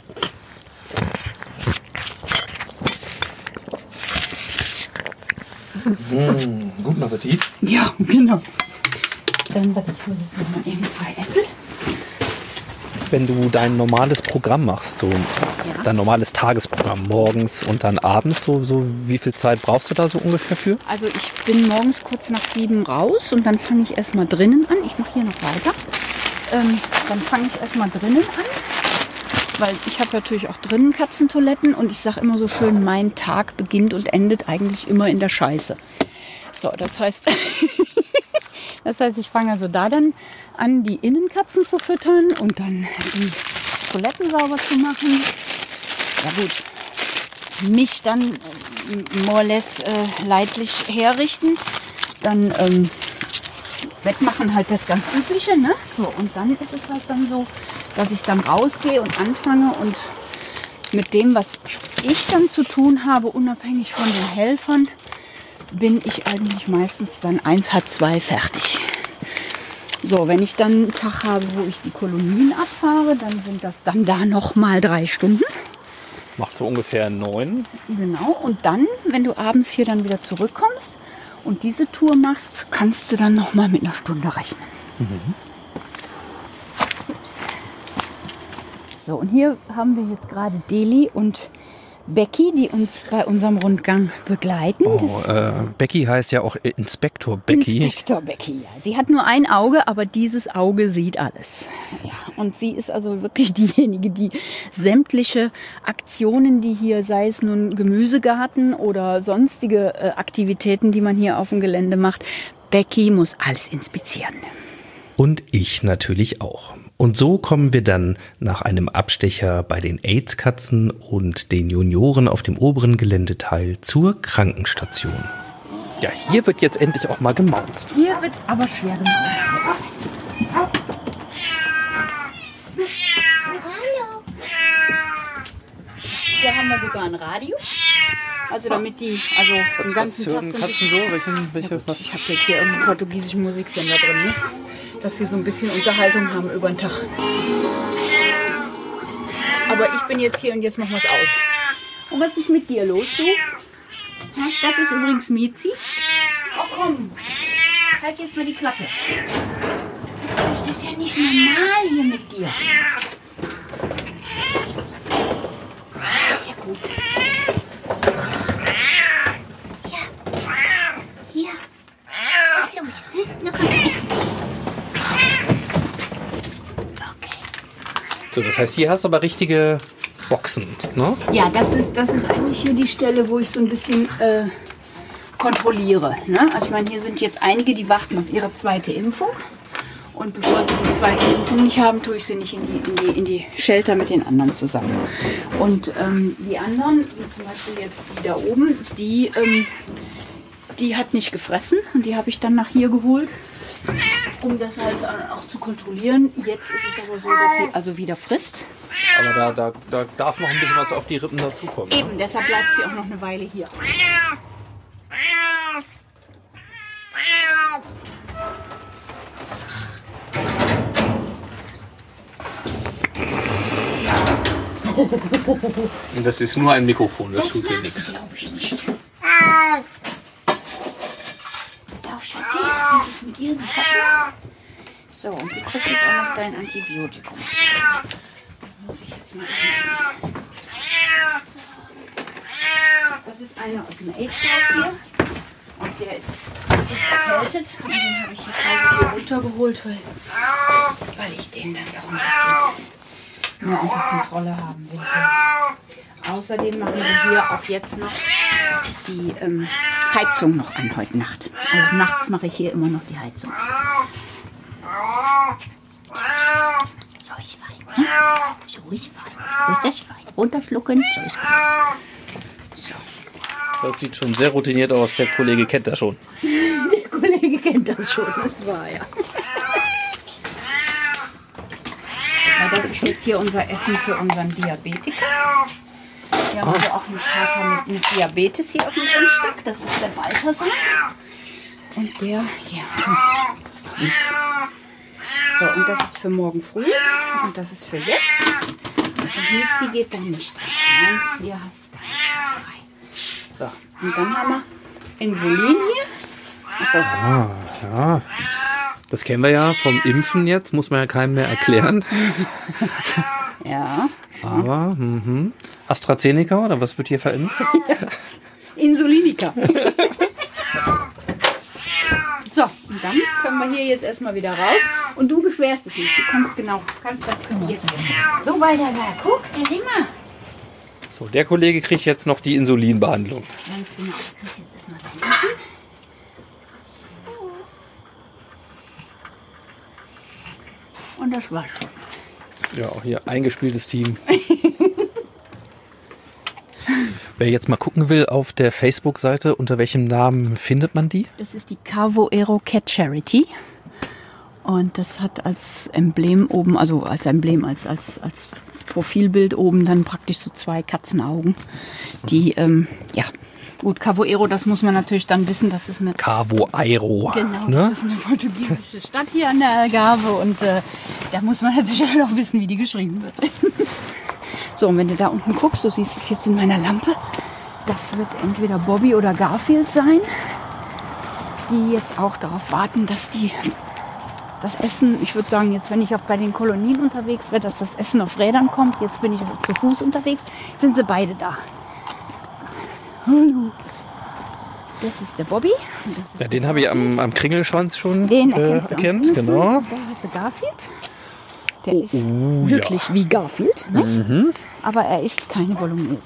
Speaker 1: Guten Appetit.
Speaker 2: Ja, genau. Dann warte ich hole jetzt noch mal eben 2 Äpfel.
Speaker 1: Wenn du dein normales Programm machst, so dein normales Tagesprogramm morgens und dann abends, so wie viel Zeit brauchst du da so ungefähr für?
Speaker 2: Also ich bin morgens kurz nach 7 raus und dann fange ich erstmal drinnen an. Ich mache hier noch weiter. Dann fange ich erstmal drinnen an, weil ich habe natürlich auch drinnen Katzentoiletten und ich sage immer so schön, mein Tag beginnt und endet eigentlich immer in der Scheiße. So, das heißt, ich fange also da dann an, die Innenkatzen zu füttern und dann die Toiletten sauber zu machen. Ja gut, mich dann more or less leidlich herrichten. Dann Wettmachen halt das ganz Übliche, ne? So, und dann ist es halt dann so, dass ich dann rausgehe und anfange und mit dem, was ich dann zu tun habe, unabhängig von den Helfern, bin ich eigentlich meistens dann 1, halb 2 fertig. So, wenn ich dann einen Tag habe, wo ich die Kolonien abfahre, dann sind das dann da nochmal 3 Stunden.
Speaker 1: Macht so ungefähr 9.
Speaker 2: Genau, und dann, wenn du abends hier dann wieder zurückkommst und diese Tour machst, kannst du dann nochmal mit 1 Stunde rechnen. So, und hier haben wir jetzt gerade Deli und Becky, die uns bei unserem Rundgang begleiten.
Speaker 1: Becky heißt ja auch Inspektor Becky.
Speaker 2: Inspektor Becky, ja. Sie hat nur ein Auge, aber dieses Auge sieht alles. Ja, und sie ist also wirklich diejenige, die sämtliche Aktionen, die hier, sei es nun Gemüsegarten oder sonstige Aktivitäten, die man hier auf dem Gelände macht, Becky muss alles inspizieren.
Speaker 1: Und ich natürlich auch. Und so kommen wir dann nach einem Abstecher bei den AIDS-Katzen und den Junioren auf dem oberen Geländeteil zur Krankenstation. Ja, hier wird jetzt endlich auch mal gemaust.
Speaker 2: Hier wird aber schwer gemacht jetzt. Hier haben wir sogar ein Radio. Also damit die, den ganzen Tag so ein bisschen... Ich habe jetzt hier irgendeinen portugiesischen Musiksender drin, ne? Dass sie so ein bisschen Unterhaltung haben über den Tag. Aber ich bin jetzt hier und jetzt machen wir es aus. Und was ist mit dir los, du? Das ist übrigens Mizi. Oh komm, halt jetzt mal die Klappe. Das ist ja nicht normal hier mit dir. Das ist ja gut. Hier. Was ist los? Na komm, iss.
Speaker 1: So, das heißt, hier hast du aber richtige Boxen, ne?
Speaker 2: Ja, das ist eigentlich hier die Stelle, wo ich so ein bisschen kontrolliere. Ne? Also ich meine, hier sind jetzt einige, die warten auf ihre 2. Impfung. Und bevor sie die 2. Impfung nicht haben, tue ich sie nicht in die Shelter mit den anderen zusammen. Und die anderen, wie zum Beispiel jetzt die da oben, die hat nicht gefressen und die habe ich dann nach hier geholt, um das halt auch zu kontrollieren. Jetzt ist es aber so, dass sie also wieder frisst.
Speaker 1: Aber da darf noch ein bisschen was auf die Rippen dazukommen.
Speaker 2: Eben, deshalb bleibt sie auch noch eine Weile hier.
Speaker 1: Und das ist nur ein Mikrofon, das tut dir nichts.
Speaker 2: Glaube ich nicht. Pass auf, Schatzi. Was ist mit ihr? So, und du kriegst jetzt auch noch dein Antibiotikum. Muss ich jetzt mal eben. Das ist einer aus dem AIDS-Haus hier. Und der ist erkältet. Und den habe ich jetzt hier runtergeholt, weil ich den dann auch ein bisschen mehr unter Kontrolle haben will. Außerdem machen wir hier auch jetzt noch die Heizung noch an heute Nacht. Also nachts mache ich hier immer noch die Heizung. So ist fein. Ne? So ist fein. So ist das fein. Runterschlucken. So ist fein. So.
Speaker 1: Das sieht schon sehr routiniert aus. Der Kollege kennt das schon.
Speaker 2: Der Kollege kennt das schon. Das war ja. Das ist jetzt hier unser Essen für unseren Diabetiker. Wir haben also auch einen Kater mit Diabetes hier auf dem Grundstück. Das ist der Balthasar. Und der hier. So, und das ist für morgen früh. Und das ist für jetzt. Und Mitzi geht dann nicht rein. Nein, hier hast du da nichts dabei. So, und dann haben wir Insulin hier.
Speaker 1: Ja. Das kennen wir ja vom Impfen jetzt, muss man ja keinem mehr erklären.
Speaker 2: Ja.
Speaker 1: Aber, AstraZeneca oder was wird hier verimpft?
Speaker 2: Insulinika. So, und dann können wir hier jetzt erstmal wieder raus. Und du beschwerst dich nicht. Du kannst das trainieren. So, Balthasar, guck, da sind wir.
Speaker 1: So, der Kollege kriegt jetzt noch die Insulinbehandlung.
Speaker 2: Ganz genau. Du kriegst jetzt erstmal dein Essen. Und das war's schon.
Speaker 1: Ja, auch hier eingespieltes Team. Wer jetzt mal gucken will auf der Facebook-Seite, unter welchem Namen findet man die?
Speaker 2: Das ist die Cavo Aero Cat Charity. Und das hat als Emblem oben, also als Emblem, als Profilbild oben dann praktisch so 2 Katzenaugen. Die, gut, Cavo Aero, das muss man natürlich dann wissen, das ist eine...
Speaker 1: Cavo Aero.
Speaker 2: Genau,
Speaker 1: ne?
Speaker 2: Das ist eine portugiesische Stadt hier an der Algarve und da muss man natürlich auch wissen, wie die geschrieben wird. So, und wenn du da unten guckst, du siehst es jetzt in meiner Lampe, das wird entweder Bobby oder Garfield sein, die jetzt auch darauf warten, dass das Essen, ich würde sagen, jetzt wenn ich auch bei den Kolonien unterwegs wäre, dass das Essen auf Rädern kommt. Jetzt bin ich zu Fuß unterwegs, sind sie beide da. Hallo. Das ist der Bobby.
Speaker 1: Ja, den habe ich am Kringelschwanz schon
Speaker 2: erkennt.
Speaker 1: Genau.
Speaker 2: Da hast du Garfield. Der ist wirklich wie Garfield, nicht? Aber er isst keine Bolognese.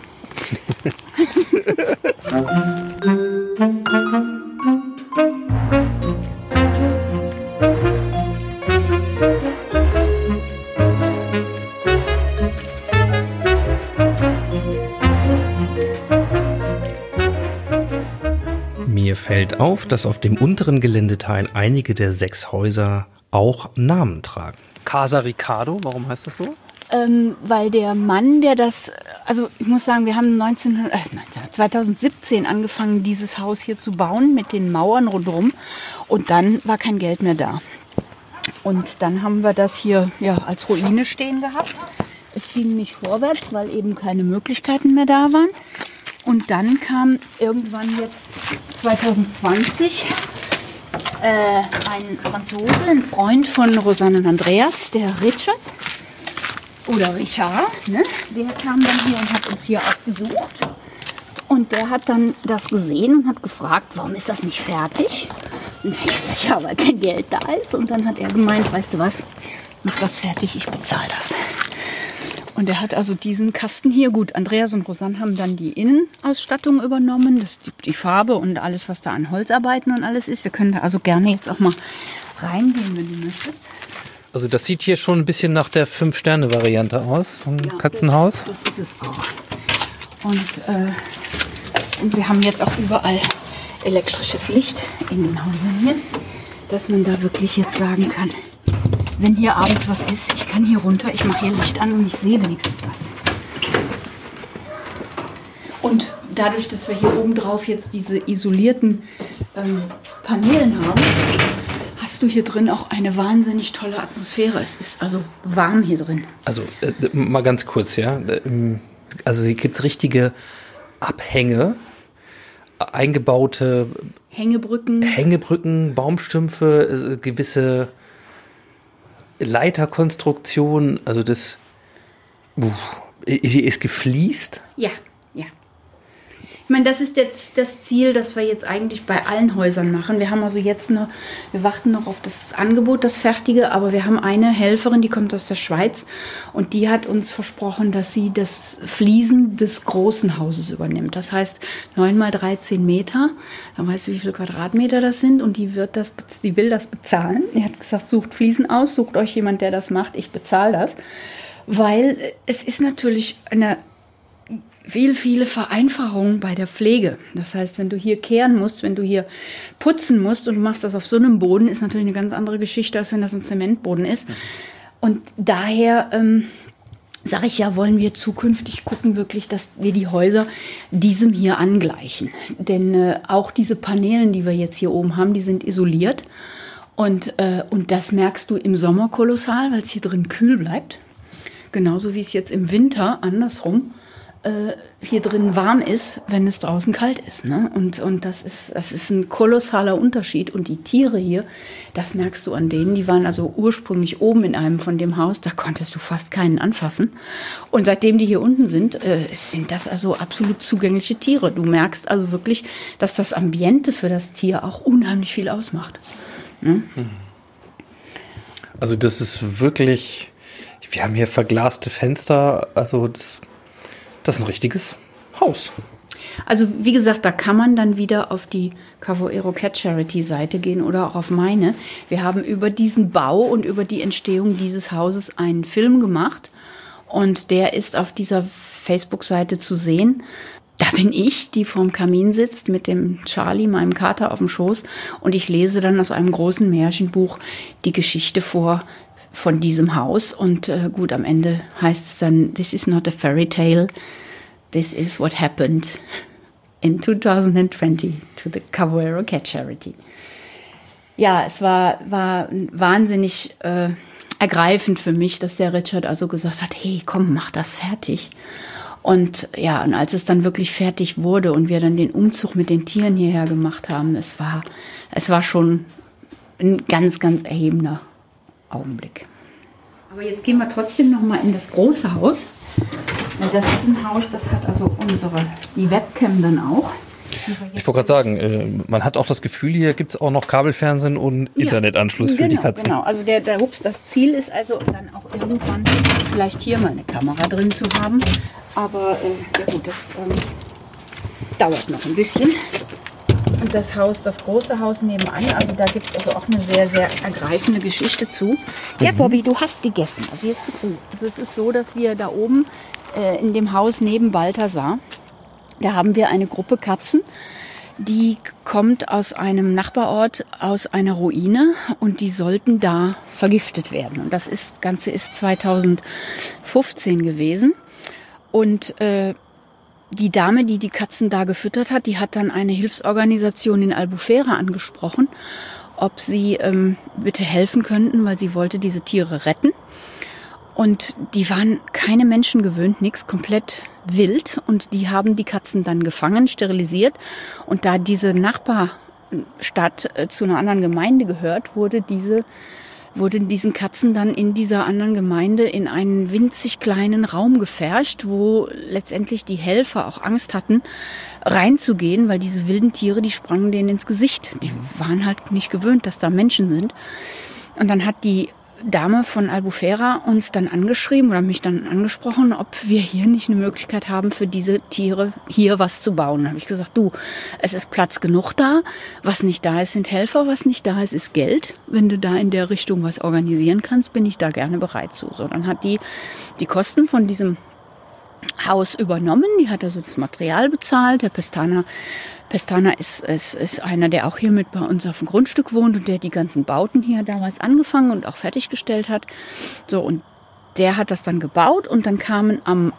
Speaker 1: Mir fällt auf, dass auf dem unteren Geländeteil einige der 6 Häuser auch Namen tragen. Casa Ricardo, warum heißt das so?
Speaker 2: Weil der Mann, der das, also ich muss sagen, wir haben 2017 angefangen, dieses Haus hier zu bauen mit den Mauern rundherum und dann war kein Geld mehr da. Und dann haben wir das hier als Ruine stehen gehabt. Es ging nicht vorwärts, weil eben keine Möglichkeiten mehr da waren. Und dann kam irgendwann jetzt 2020 ein Franzose, ein Freund von Rosanne und Andreas, der Richard oder Richard, ne? Der kam dann hier und hat uns hier auch besucht. Und der hat dann das gesehen und hat gefragt, warum ist das nicht fertig? Und ich sag, ja, weil kein Geld da ist. Und dann hat er gemeint, weißt du was, mach das fertig, ich bezahle das. Und er hat also diesen Kasten hier, gut, Andreas und Rosanne haben dann die Innenausstattung übernommen, das die Farbe und alles, was da an Holzarbeiten und alles ist. Wir können da also gerne jetzt auch mal reingehen, wenn du möchtest.
Speaker 1: Also das sieht hier schon ein bisschen nach der 5-Sterne-Variante aus vom Katzenhaus.
Speaker 2: Das ist es auch. Und wir haben jetzt auch überall elektrisches Licht in den Häusern hier, dass man da wirklich jetzt sagen kann, wenn hier abends was ist, ich kann hier runter, ich mache hier Licht an und ich sehe wenigstens was. Und dadurch, dass wir hier oben drauf jetzt diese isolierten Paneelen haben, hast du hier drin auch eine wahnsinnig tolle Atmosphäre. Es ist also warm hier drin.
Speaker 1: Also mal ganz kurz, ja. Also hier gibt es richtige Abhänge, eingebaute Hängebrücken, Baumstümpfe, gewisse Leiterkonstruktion, also das hier ist gefliest.
Speaker 2: Ja. Ich meine, das ist jetzt das Ziel, das wir jetzt eigentlich bei allen Häusern machen. Wir haben also jetzt noch, wir warten noch auf das Angebot, das Fertige, aber wir haben eine Helferin, die kommt aus der Schweiz und die hat uns versprochen, dass sie das Fliesen des großen Hauses übernimmt. Das heißt 9 mal 13 Meter, dann weißt du, wie viele Quadratmeter das sind und die will das bezahlen. Die hat gesagt, sucht Fliesen aus, sucht euch jemand, der das macht, ich bezahle das. Weil es ist natürlich eine viele Vereinfachungen bei der Pflege. Das heißt, wenn du hier kehren musst, wenn du hier putzen musst und du machst das auf so einem Boden, ist natürlich eine ganz andere Geschichte, als wenn das ein Zementboden ist. Und daher sage ich ja, wollen wir zukünftig gucken wirklich, dass wir die Häuser diesem hier angleichen. Denn auch diese Paneelen, die wir jetzt hier oben haben, die sind isoliert. Und das merkst du im Sommer kolossal, weil es hier drin kühl bleibt. Genauso wie es jetzt im Winter andersrum hier drin warm ist, wenn es draußen kalt ist. Ne? Und das ist ein kolossaler Unterschied. Und die Tiere hier, das merkst du an denen, die waren also ursprünglich oben in einem von dem Haus, da konntest du fast keinen anfassen. Und seitdem die hier unten sind das also absolut zugängliche Tiere. Du merkst also wirklich, dass das Ambiente für das Tier auch unheimlich viel ausmacht. Ne?
Speaker 1: Also das ist wirklich, wir haben hier verglaste Fenster, also das ist ein richtiges Haus.
Speaker 2: Also wie gesagt, da kann man dann wieder auf die Cavoero Cat Charity Seite gehen oder auch auf meine. Wir haben über diesen Bau und über die Entstehung dieses Hauses einen Film gemacht und der ist auf dieser Facebook-Seite zu sehen. Da bin ich, die vorm Kamin sitzt mit dem Charlie, meinem Kater, auf dem Schoß und ich lese dann aus einem großen Märchenbuch die Geschichte vor von diesem Haus und gut, am Ende heißt es dann, this is not a fairy tale, this is what happened in 2020 to the Cavoero Cat Charity. Ja, es war wahnsinnig ergreifend für mich, dass der Richard also gesagt hat, hey, komm, mach das fertig. Und ja, und als es dann wirklich fertig wurde und wir dann den Umzug mit den Tieren hierher gemacht haben, es war schon ein ganz, ganz erhebender Augenblick. Aber jetzt gehen wir trotzdem noch mal in das große Haus. Das ist ein Haus, das hat also die Webcam dann auch.
Speaker 1: Ich wollte gerade sagen, man hat auch das Gefühl, hier gibt es auch noch Kabelfernsehen und Internetanschluss für die Katzen.
Speaker 2: Genau, also das Ziel ist also dann auch irgendwann vielleicht hier mal eine Kamera drin zu haben. Aber ja gut, das dauert noch ein bisschen. Und das große Haus nebenan, also da gibt es also auch eine sehr, sehr ergreifende Geschichte zu. Ja, Bobby, du hast gegessen. Also es ist so, dass wir da oben in dem Haus neben Balthasar, da haben wir eine Gruppe Katzen, die kommt aus einem Nachbarort, aus einer Ruine und die sollten da vergiftet werden. Und das Ganze ist 2015 gewesen. Und die Dame, die Katzen da gefüttert hat, die hat dann eine Hilfsorganisation in Albufeira angesprochen, ob sie bitte helfen könnten, weil sie wollte diese Tiere retten. Und die waren keine Menschen gewöhnt, nichts, komplett wild. Und die haben die Katzen dann gefangen, sterilisiert. Und da diese Nachbarstadt zu einer anderen Gemeinde gehört, wurde diesen Katzen dann in dieser anderen Gemeinde in einen winzig kleinen Raum gefärscht, wo letztendlich die Helfer auch Angst hatten, reinzugehen, weil diese wilden Tiere, die sprangen denen ins Gesicht. Die waren halt nicht gewöhnt, dass da Menschen sind. Und dann hat die Dame von Albufeira uns dann angeschrieben oder mich dann angesprochen, ob wir hier nicht eine Möglichkeit haben, für diese Tiere hier was zu bauen. Da habe ich gesagt, es ist Platz genug da. Was nicht da ist, sind Helfer. Was nicht da ist, ist Geld. Wenn du da in der Richtung was organisieren kannst, bin ich da gerne bereit zu. So, dann hat die Kosten von diesem Haus übernommen. Die hat also das Material bezahlt. Der Pestana ist einer, der auch hier mit bei uns auf dem Grundstück wohnt und der die ganzen Bauten hier damals angefangen und auch fertiggestellt hat. So, und der hat das dann gebaut und dann kamen am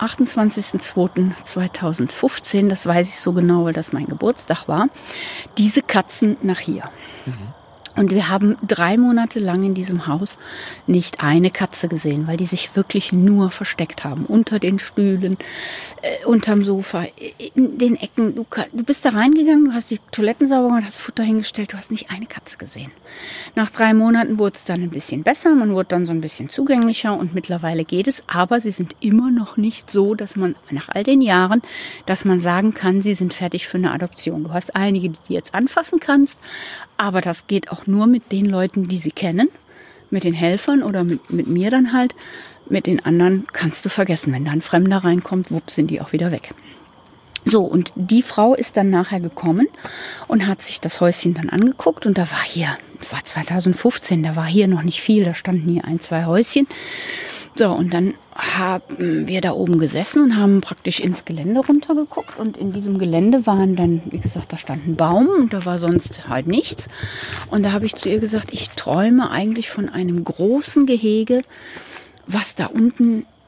Speaker 2: 28.02.2015, das weiß ich so genau, weil das mein Geburtstag war, diese Katzen nach hier. Und wir haben 3 Monate lang in diesem Haus nicht eine Katze gesehen, weil die sich wirklich nur versteckt haben. Unter den Stühlen, unterm Sofa, in den Ecken. Du bist da reingegangen, du hast die Toiletten sauber gemacht, hast Futter hingestellt, du hast nicht eine Katze gesehen. Nach 3 Monaten wurde es dann ein bisschen besser, man wurde dann so ein bisschen zugänglicher und mittlerweile geht es. Aber sie sind immer noch nicht so, dass man nach all den Jahren, dass man sagen kann, sie sind fertig für eine Adoption. Du hast einige, die du jetzt anfassen kannst, aber das geht auch nur mit den Leuten, die sie kennen, mit den Helfern oder mit mir dann halt. Mit den anderen kannst du vergessen, wenn da ein Fremder reinkommt, wups, sind die auch wieder weg. So, und die Frau ist dann nachher gekommen und hat sich das Häuschen dann angeguckt und das war 2015, da war hier noch nicht viel, da standen hier 1, 2 Häuschen. So, und dann haben wir da oben gesessen und haben praktisch ins Gelände runtergeguckt und in diesem Gelände waren dann, wie gesagt, da stand ein Baum und da war sonst halt nichts. Und da habe ich zu ihr gesagt, ich träume eigentlich von einem großen Gehege, was da unten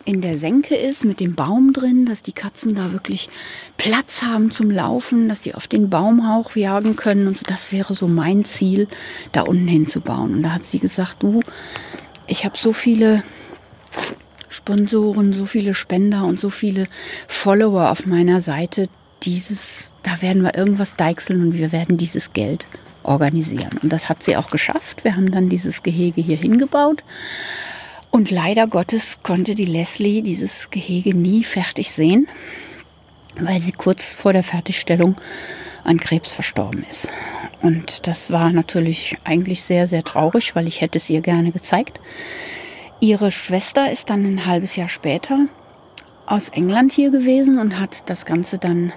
Speaker 2: in der Senke ist mit dem Baum drin, dass die Katzen da wirklich Platz haben zum Laufen, dass sie auf den Baumhauch jagen können und so. Das wäre so mein Ziel, da unten hinzubauen. Und da hat sie gesagt, du, ich habe so viele Sponsoren, so viele Spender und so viele Follower auf meiner Seite, da werden wir irgendwas deichseln und wir werden dieses Geld organisieren. Und das hat sie auch geschafft. Wir haben dann dieses Gehege hier hingebaut. Und leider Gottes konnte die Leslie dieses Gehege nie fertig sehen, weil sie kurz vor der Fertigstellung an Krebs verstorben ist. Und das war natürlich eigentlich sehr, sehr traurig, weil ich hätte es ihr gerne gezeigt. Ihre Schwester ist dann ein halbes Jahr später aus England hier gewesen und hat das Ganze dann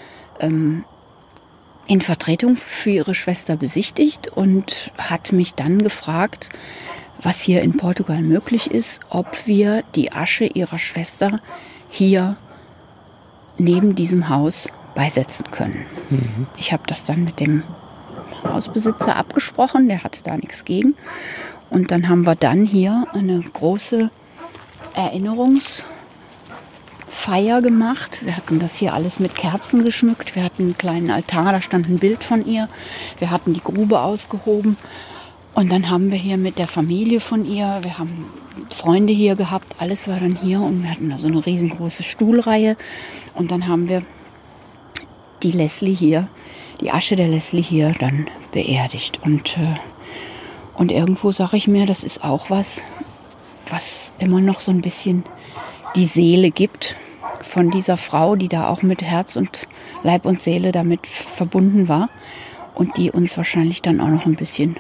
Speaker 2: in Vertretung für ihre Schwester besichtigt und hat mich dann gefragt, was hier in Portugal möglich ist, ob wir die Asche ihrer Schwester hier neben diesem Haus beisetzen können. Mhm. Ich habe das dann mit dem Hausbesitzer abgesprochen, der hatte da nichts gegen. Und dann haben wir dann hier eine große Erinnerungsfeier gemacht. Wir hatten das hier alles mit Kerzen geschmückt. Wir hatten einen kleinen Altar, da stand ein Bild von ihr. Wir hatten die Grube ausgehoben. Und dann haben wir hier mit der Familie von ihr, wir haben Freunde hier gehabt, alles war dann hier und wir hatten da so eine riesengroße Stuhlreihe. Und dann haben wir die Leslie hier, die Asche der Leslie hier dann beerdigt. Und irgendwo sage ich mir, das ist auch was immer noch so ein bisschen die Seele gibt von dieser Frau, die da auch mit Herz und Leib und Seele damit verbunden war und die uns wahrscheinlich dann auch noch ein bisschen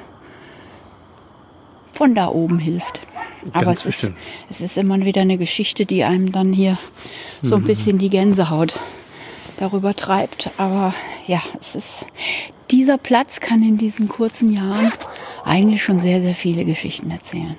Speaker 2: von da oben hilft. Aber es ist immer wieder eine Geschichte, die einem dann hier so ein bisschen die Gänsehaut darüber treibt. Aber ja, dieser Platz kann in diesen kurzen Jahren eigentlich schon sehr, sehr viele Geschichten erzählen.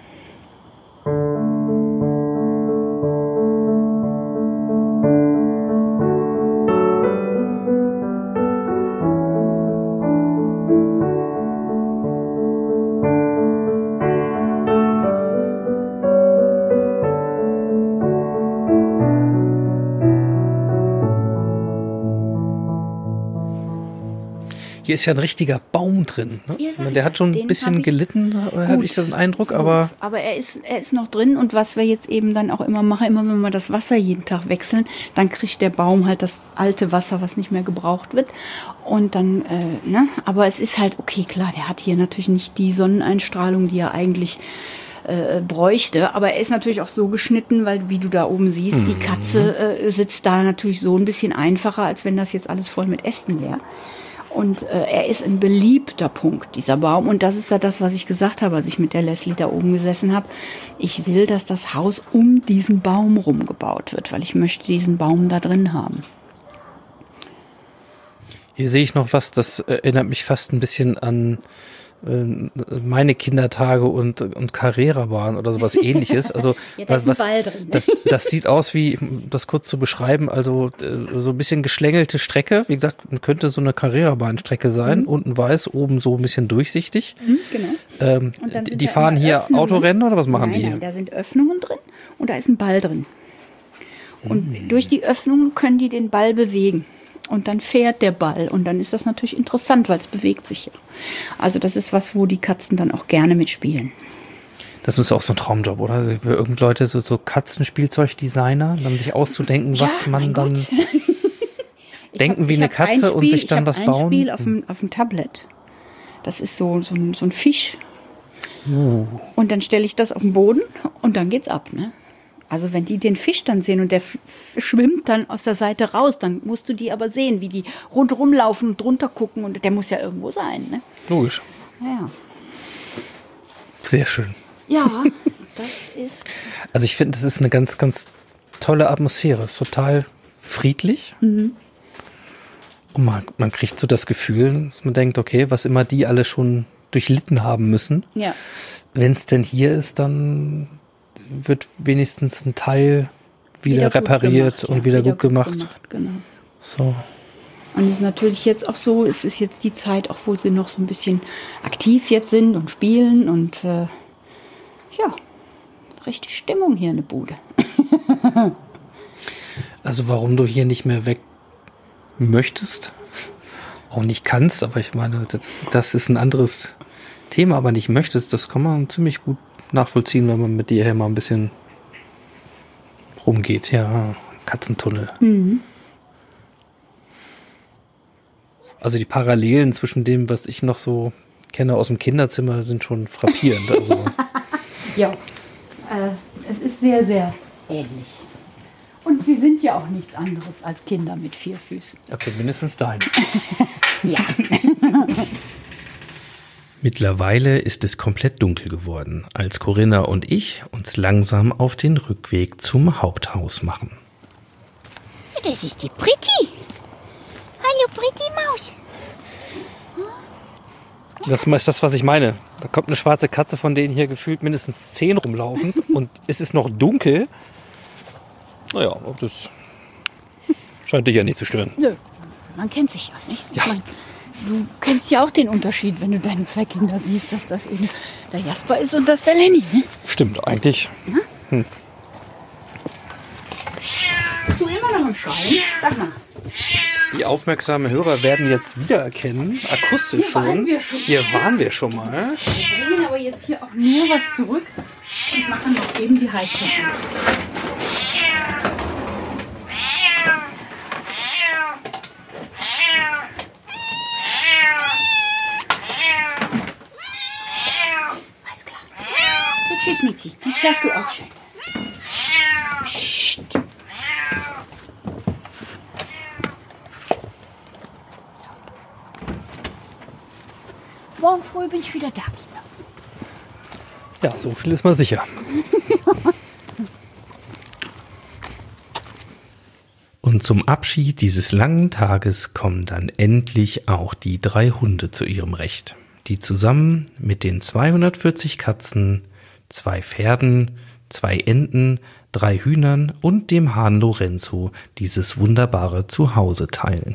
Speaker 1: Hier ist ja ein richtiger Baum drin. Ne? Der hat schon ein bisschen gelitten, habe ich den Eindruck. Aber
Speaker 2: er ist noch drin. Und was wir jetzt eben dann auch immer machen, immer wenn wir das Wasser jeden Tag wechseln, dann kriegt der Baum halt das alte Wasser, was nicht mehr gebraucht wird. Und dann, aber es ist halt, okay, klar, der hat hier natürlich nicht die Sonneneinstrahlung, die er eigentlich bräuchte. Aber er ist natürlich auch so geschnitten, weil, wie du da oben siehst, die Katze sitzt da natürlich so ein bisschen einfacher, als wenn das jetzt alles voll mit Ästen wäre. Und er ist ein beliebter Punkt, dieser Baum. Und das ist ja das, was ich gesagt habe, als ich mit der Leslie da oben gesessen habe. Ich will, dass das Haus um diesen Baum rumgebaut wird, weil ich möchte diesen Baum da drin haben.
Speaker 1: Hier sehe ich noch was, das erinnert mich fast ein bisschen an meine Kindertage und Carrera-Bahn oder sowas Ähnliches. Also
Speaker 2: ja, da ist ein Ball drin.
Speaker 1: Das sieht aus wie, um das kurz zu beschreiben, also so ein bisschen geschlängelte Strecke. Wie gesagt, könnte so eine Carrera-Bahn-Strecke sein. Unten weiß, oben so ein bisschen durchsichtig.
Speaker 2: Genau.
Speaker 1: Die fahren hier Öffnungen. Autorennen oder was machen die hier?
Speaker 2: Nein, da sind Öffnungen drin und da ist ein Ball drin. Und durch die Öffnungen können die den Ball bewegen. Und dann fährt der Ball. Und dann ist das natürlich interessant, weil es bewegt sich ja. Also das ist was, wo die Katzen dann auch gerne mitspielen.
Speaker 1: Das ist auch so ein Traumjob, oder? Für irgendwelche Leute, so Katzenspielzeugdesigner, dann sich auszudenken, was man dann denken wie eine Katze und sich dann was bauen.
Speaker 2: Ich habe ein Spiel auf dem Tablet. Das ist so ein Fisch. Und dann stelle ich das auf den Boden und dann geht's ab, ne? Also wenn die den Fisch dann sehen und der schwimmt dann aus der Seite raus, dann musst du die aber sehen, wie die rundherum laufen und drunter gucken und der muss ja irgendwo sein, ne?
Speaker 1: Logisch.
Speaker 2: Ja.
Speaker 1: Sehr schön.
Speaker 2: Ja, das ist...
Speaker 1: Also ich finde, das ist eine ganz, ganz tolle Atmosphäre. Es ist total friedlich. Und man kriegt so das Gefühl, dass man denkt, okay, was immer die alle schon durchlitten haben müssen.
Speaker 2: Ja.
Speaker 1: Wenn es denn hier ist, dann wird wenigstens ein Teil wieder repariert und wieder gut gemacht.
Speaker 2: Genau.
Speaker 1: So.
Speaker 2: Und es ist natürlich jetzt auch so, es ist jetzt die Zeit, auch wo sie noch so ein bisschen aktiv jetzt sind und spielen und ja, richtig Stimmung hier in der Bude.
Speaker 1: Also warum du hier nicht mehr weg möchtest, auch nicht kannst, aber ich meine, das ist ein anderes Thema, aber nicht möchtest, das kann man ziemlich gut nachvollziehen, wenn man mit dir hier mal ein bisschen rumgeht. Ja, Katzentunnel. Mhm. Also die Parallelen zwischen dem, was ich noch so kenne aus dem Kinderzimmer, sind schon frappierend. Also.
Speaker 2: Ja, es ist sehr, sehr ähnlich. Und sie sind ja auch nichts anderes als Kinder mit 4 Füßen.
Speaker 1: Ja, zumindest deine.
Speaker 2: Ja.
Speaker 1: Mittlerweile ist es komplett dunkel geworden, als Corinna und ich uns langsam auf den Rückweg zum Haupthaus machen.
Speaker 3: Das ist die Britti. Hallo, Britti Maus.
Speaker 1: Das ist das, was ich meine. Da kommt eine schwarze Katze, von denen hier gefühlt mindestens 10 rumlaufen. Und es ist noch dunkel. Naja, das scheint dich ja nicht zu stören.
Speaker 2: Nö, man kennt sich ja nicht.
Speaker 1: Ja.
Speaker 2: Ich meine, du kennst ja auch den Unterschied, wenn du deine 2 Kinder siehst, dass das eben der Jasper ist und das der Lenny. Ne?
Speaker 1: Stimmt, eigentlich.
Speaker 2: Bist du immer noch im Schein? Sag mal.
Speaker 1: Die aufmerksamen Hörer werden jetzt wiedererkennen, akustisch schon. Hier waren wir schon mal.
Speaker 2: Wir bringen aber jetzt hier auch nur was zurück und machen noch eben die Heizung an. Alles klar. So, tschüss, Mizi. Dann schlaf du auch schön. Psst. Morgen früh bin ich wieder da, Kinder.
Speaker 1: Ja, so viel ist mal sicher. Und zum Abschied dieses langen Tages kommen dann endlich auch die 3 Hunde zu ihrem Recht, die zusammen mit den 240 Katzen, 2 Pferden, 2 Enten, 3 Hühnern und dem Hahn Lorenzo dieses wunderbare Zuhause teilen.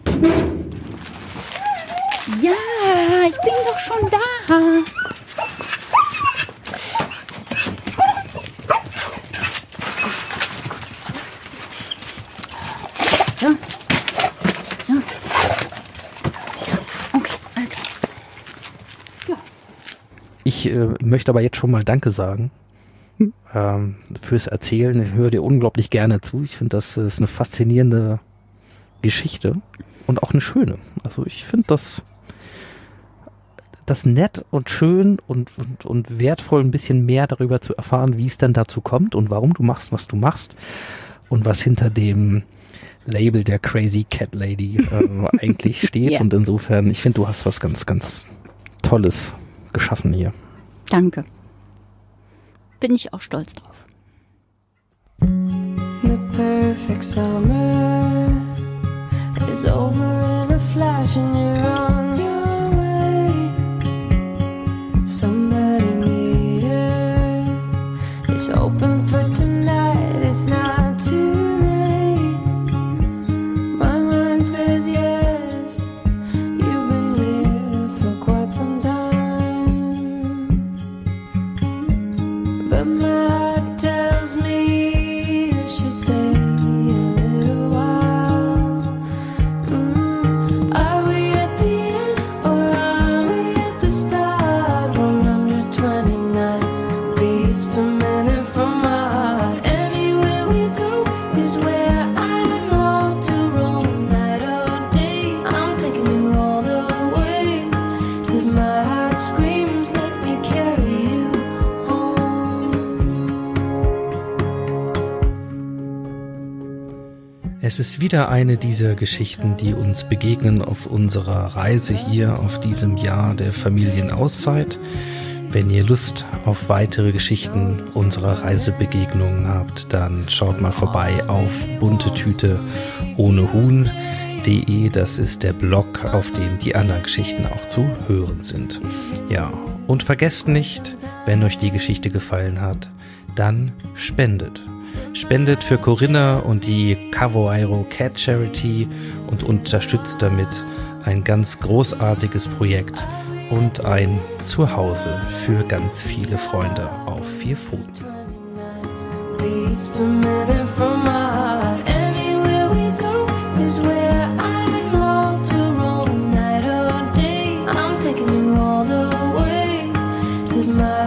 Speaker 2: Ja, ich bin doch schon da. So. So. Okay, alles klar. Ja.
Speaker 1: Ich möchte aber jetzt schon mal Danke sagen fürs Erzählen. Ich höre dir unglaublich gerne zu. Ich finde, das ist eine faszinierende Geschichte und auch eine schöne. Also ich finde das nett und schön und wertvoll, ein bisschen mehr darüber zu erfahren, wie es denn dazu kommt und warum du machst, was du machst und was hinter dem Label der Crazy Cat Lady eigentlich steht.
Speaker 2: Ja.
Speaker 1: Und insofern, ich finde, du hast was ganz, ganz Tolles geschaffen hier.
Speaker 2: Danke. Bin ich auch stolz drauf.
Speaker 4: The perfect summer is over in a flash and you're on your way. Somebody near is open for tonight. It's not too late. My mind says yes. You've been here for quite some time, but my heart tells me you should stay a little while. Are we at the end or are we at the start? 129 beats per minute from my heart. Anywhere we go is where I long to roam. Night or day, I'm taking you all the way. 'Cause my heart screams, let me carry you home.
Speaker 1: Es ist wieder eine dieser Geschichten, die uns begegnen auf unserer Reise hier auf diesem Jahr der Familienauszeit. Wenn ihr Lust auf weitere Geschichten unserer Reisebegegnungen habt, dann schaut mal vorbei auf buntetüte-ohne-huhn.de. Das ist der Blog, auf dem die anderen Geschichten auch zu hören sind. Ja, und vergesst nicht, wenn euch die Geschichte gefallen hat, dann spendet. Spendet für Corinna und die Cavoairo Cat Charity und unterstützt damit ein ganz großartiges Projekt und ein Zuhause für ganz viele Freunde auf 4 Pfoten.
Speaker 4: beats per minute from my heart. Anywhere we go is where I long to roam night or day. I'm taking you all the way, 'cause my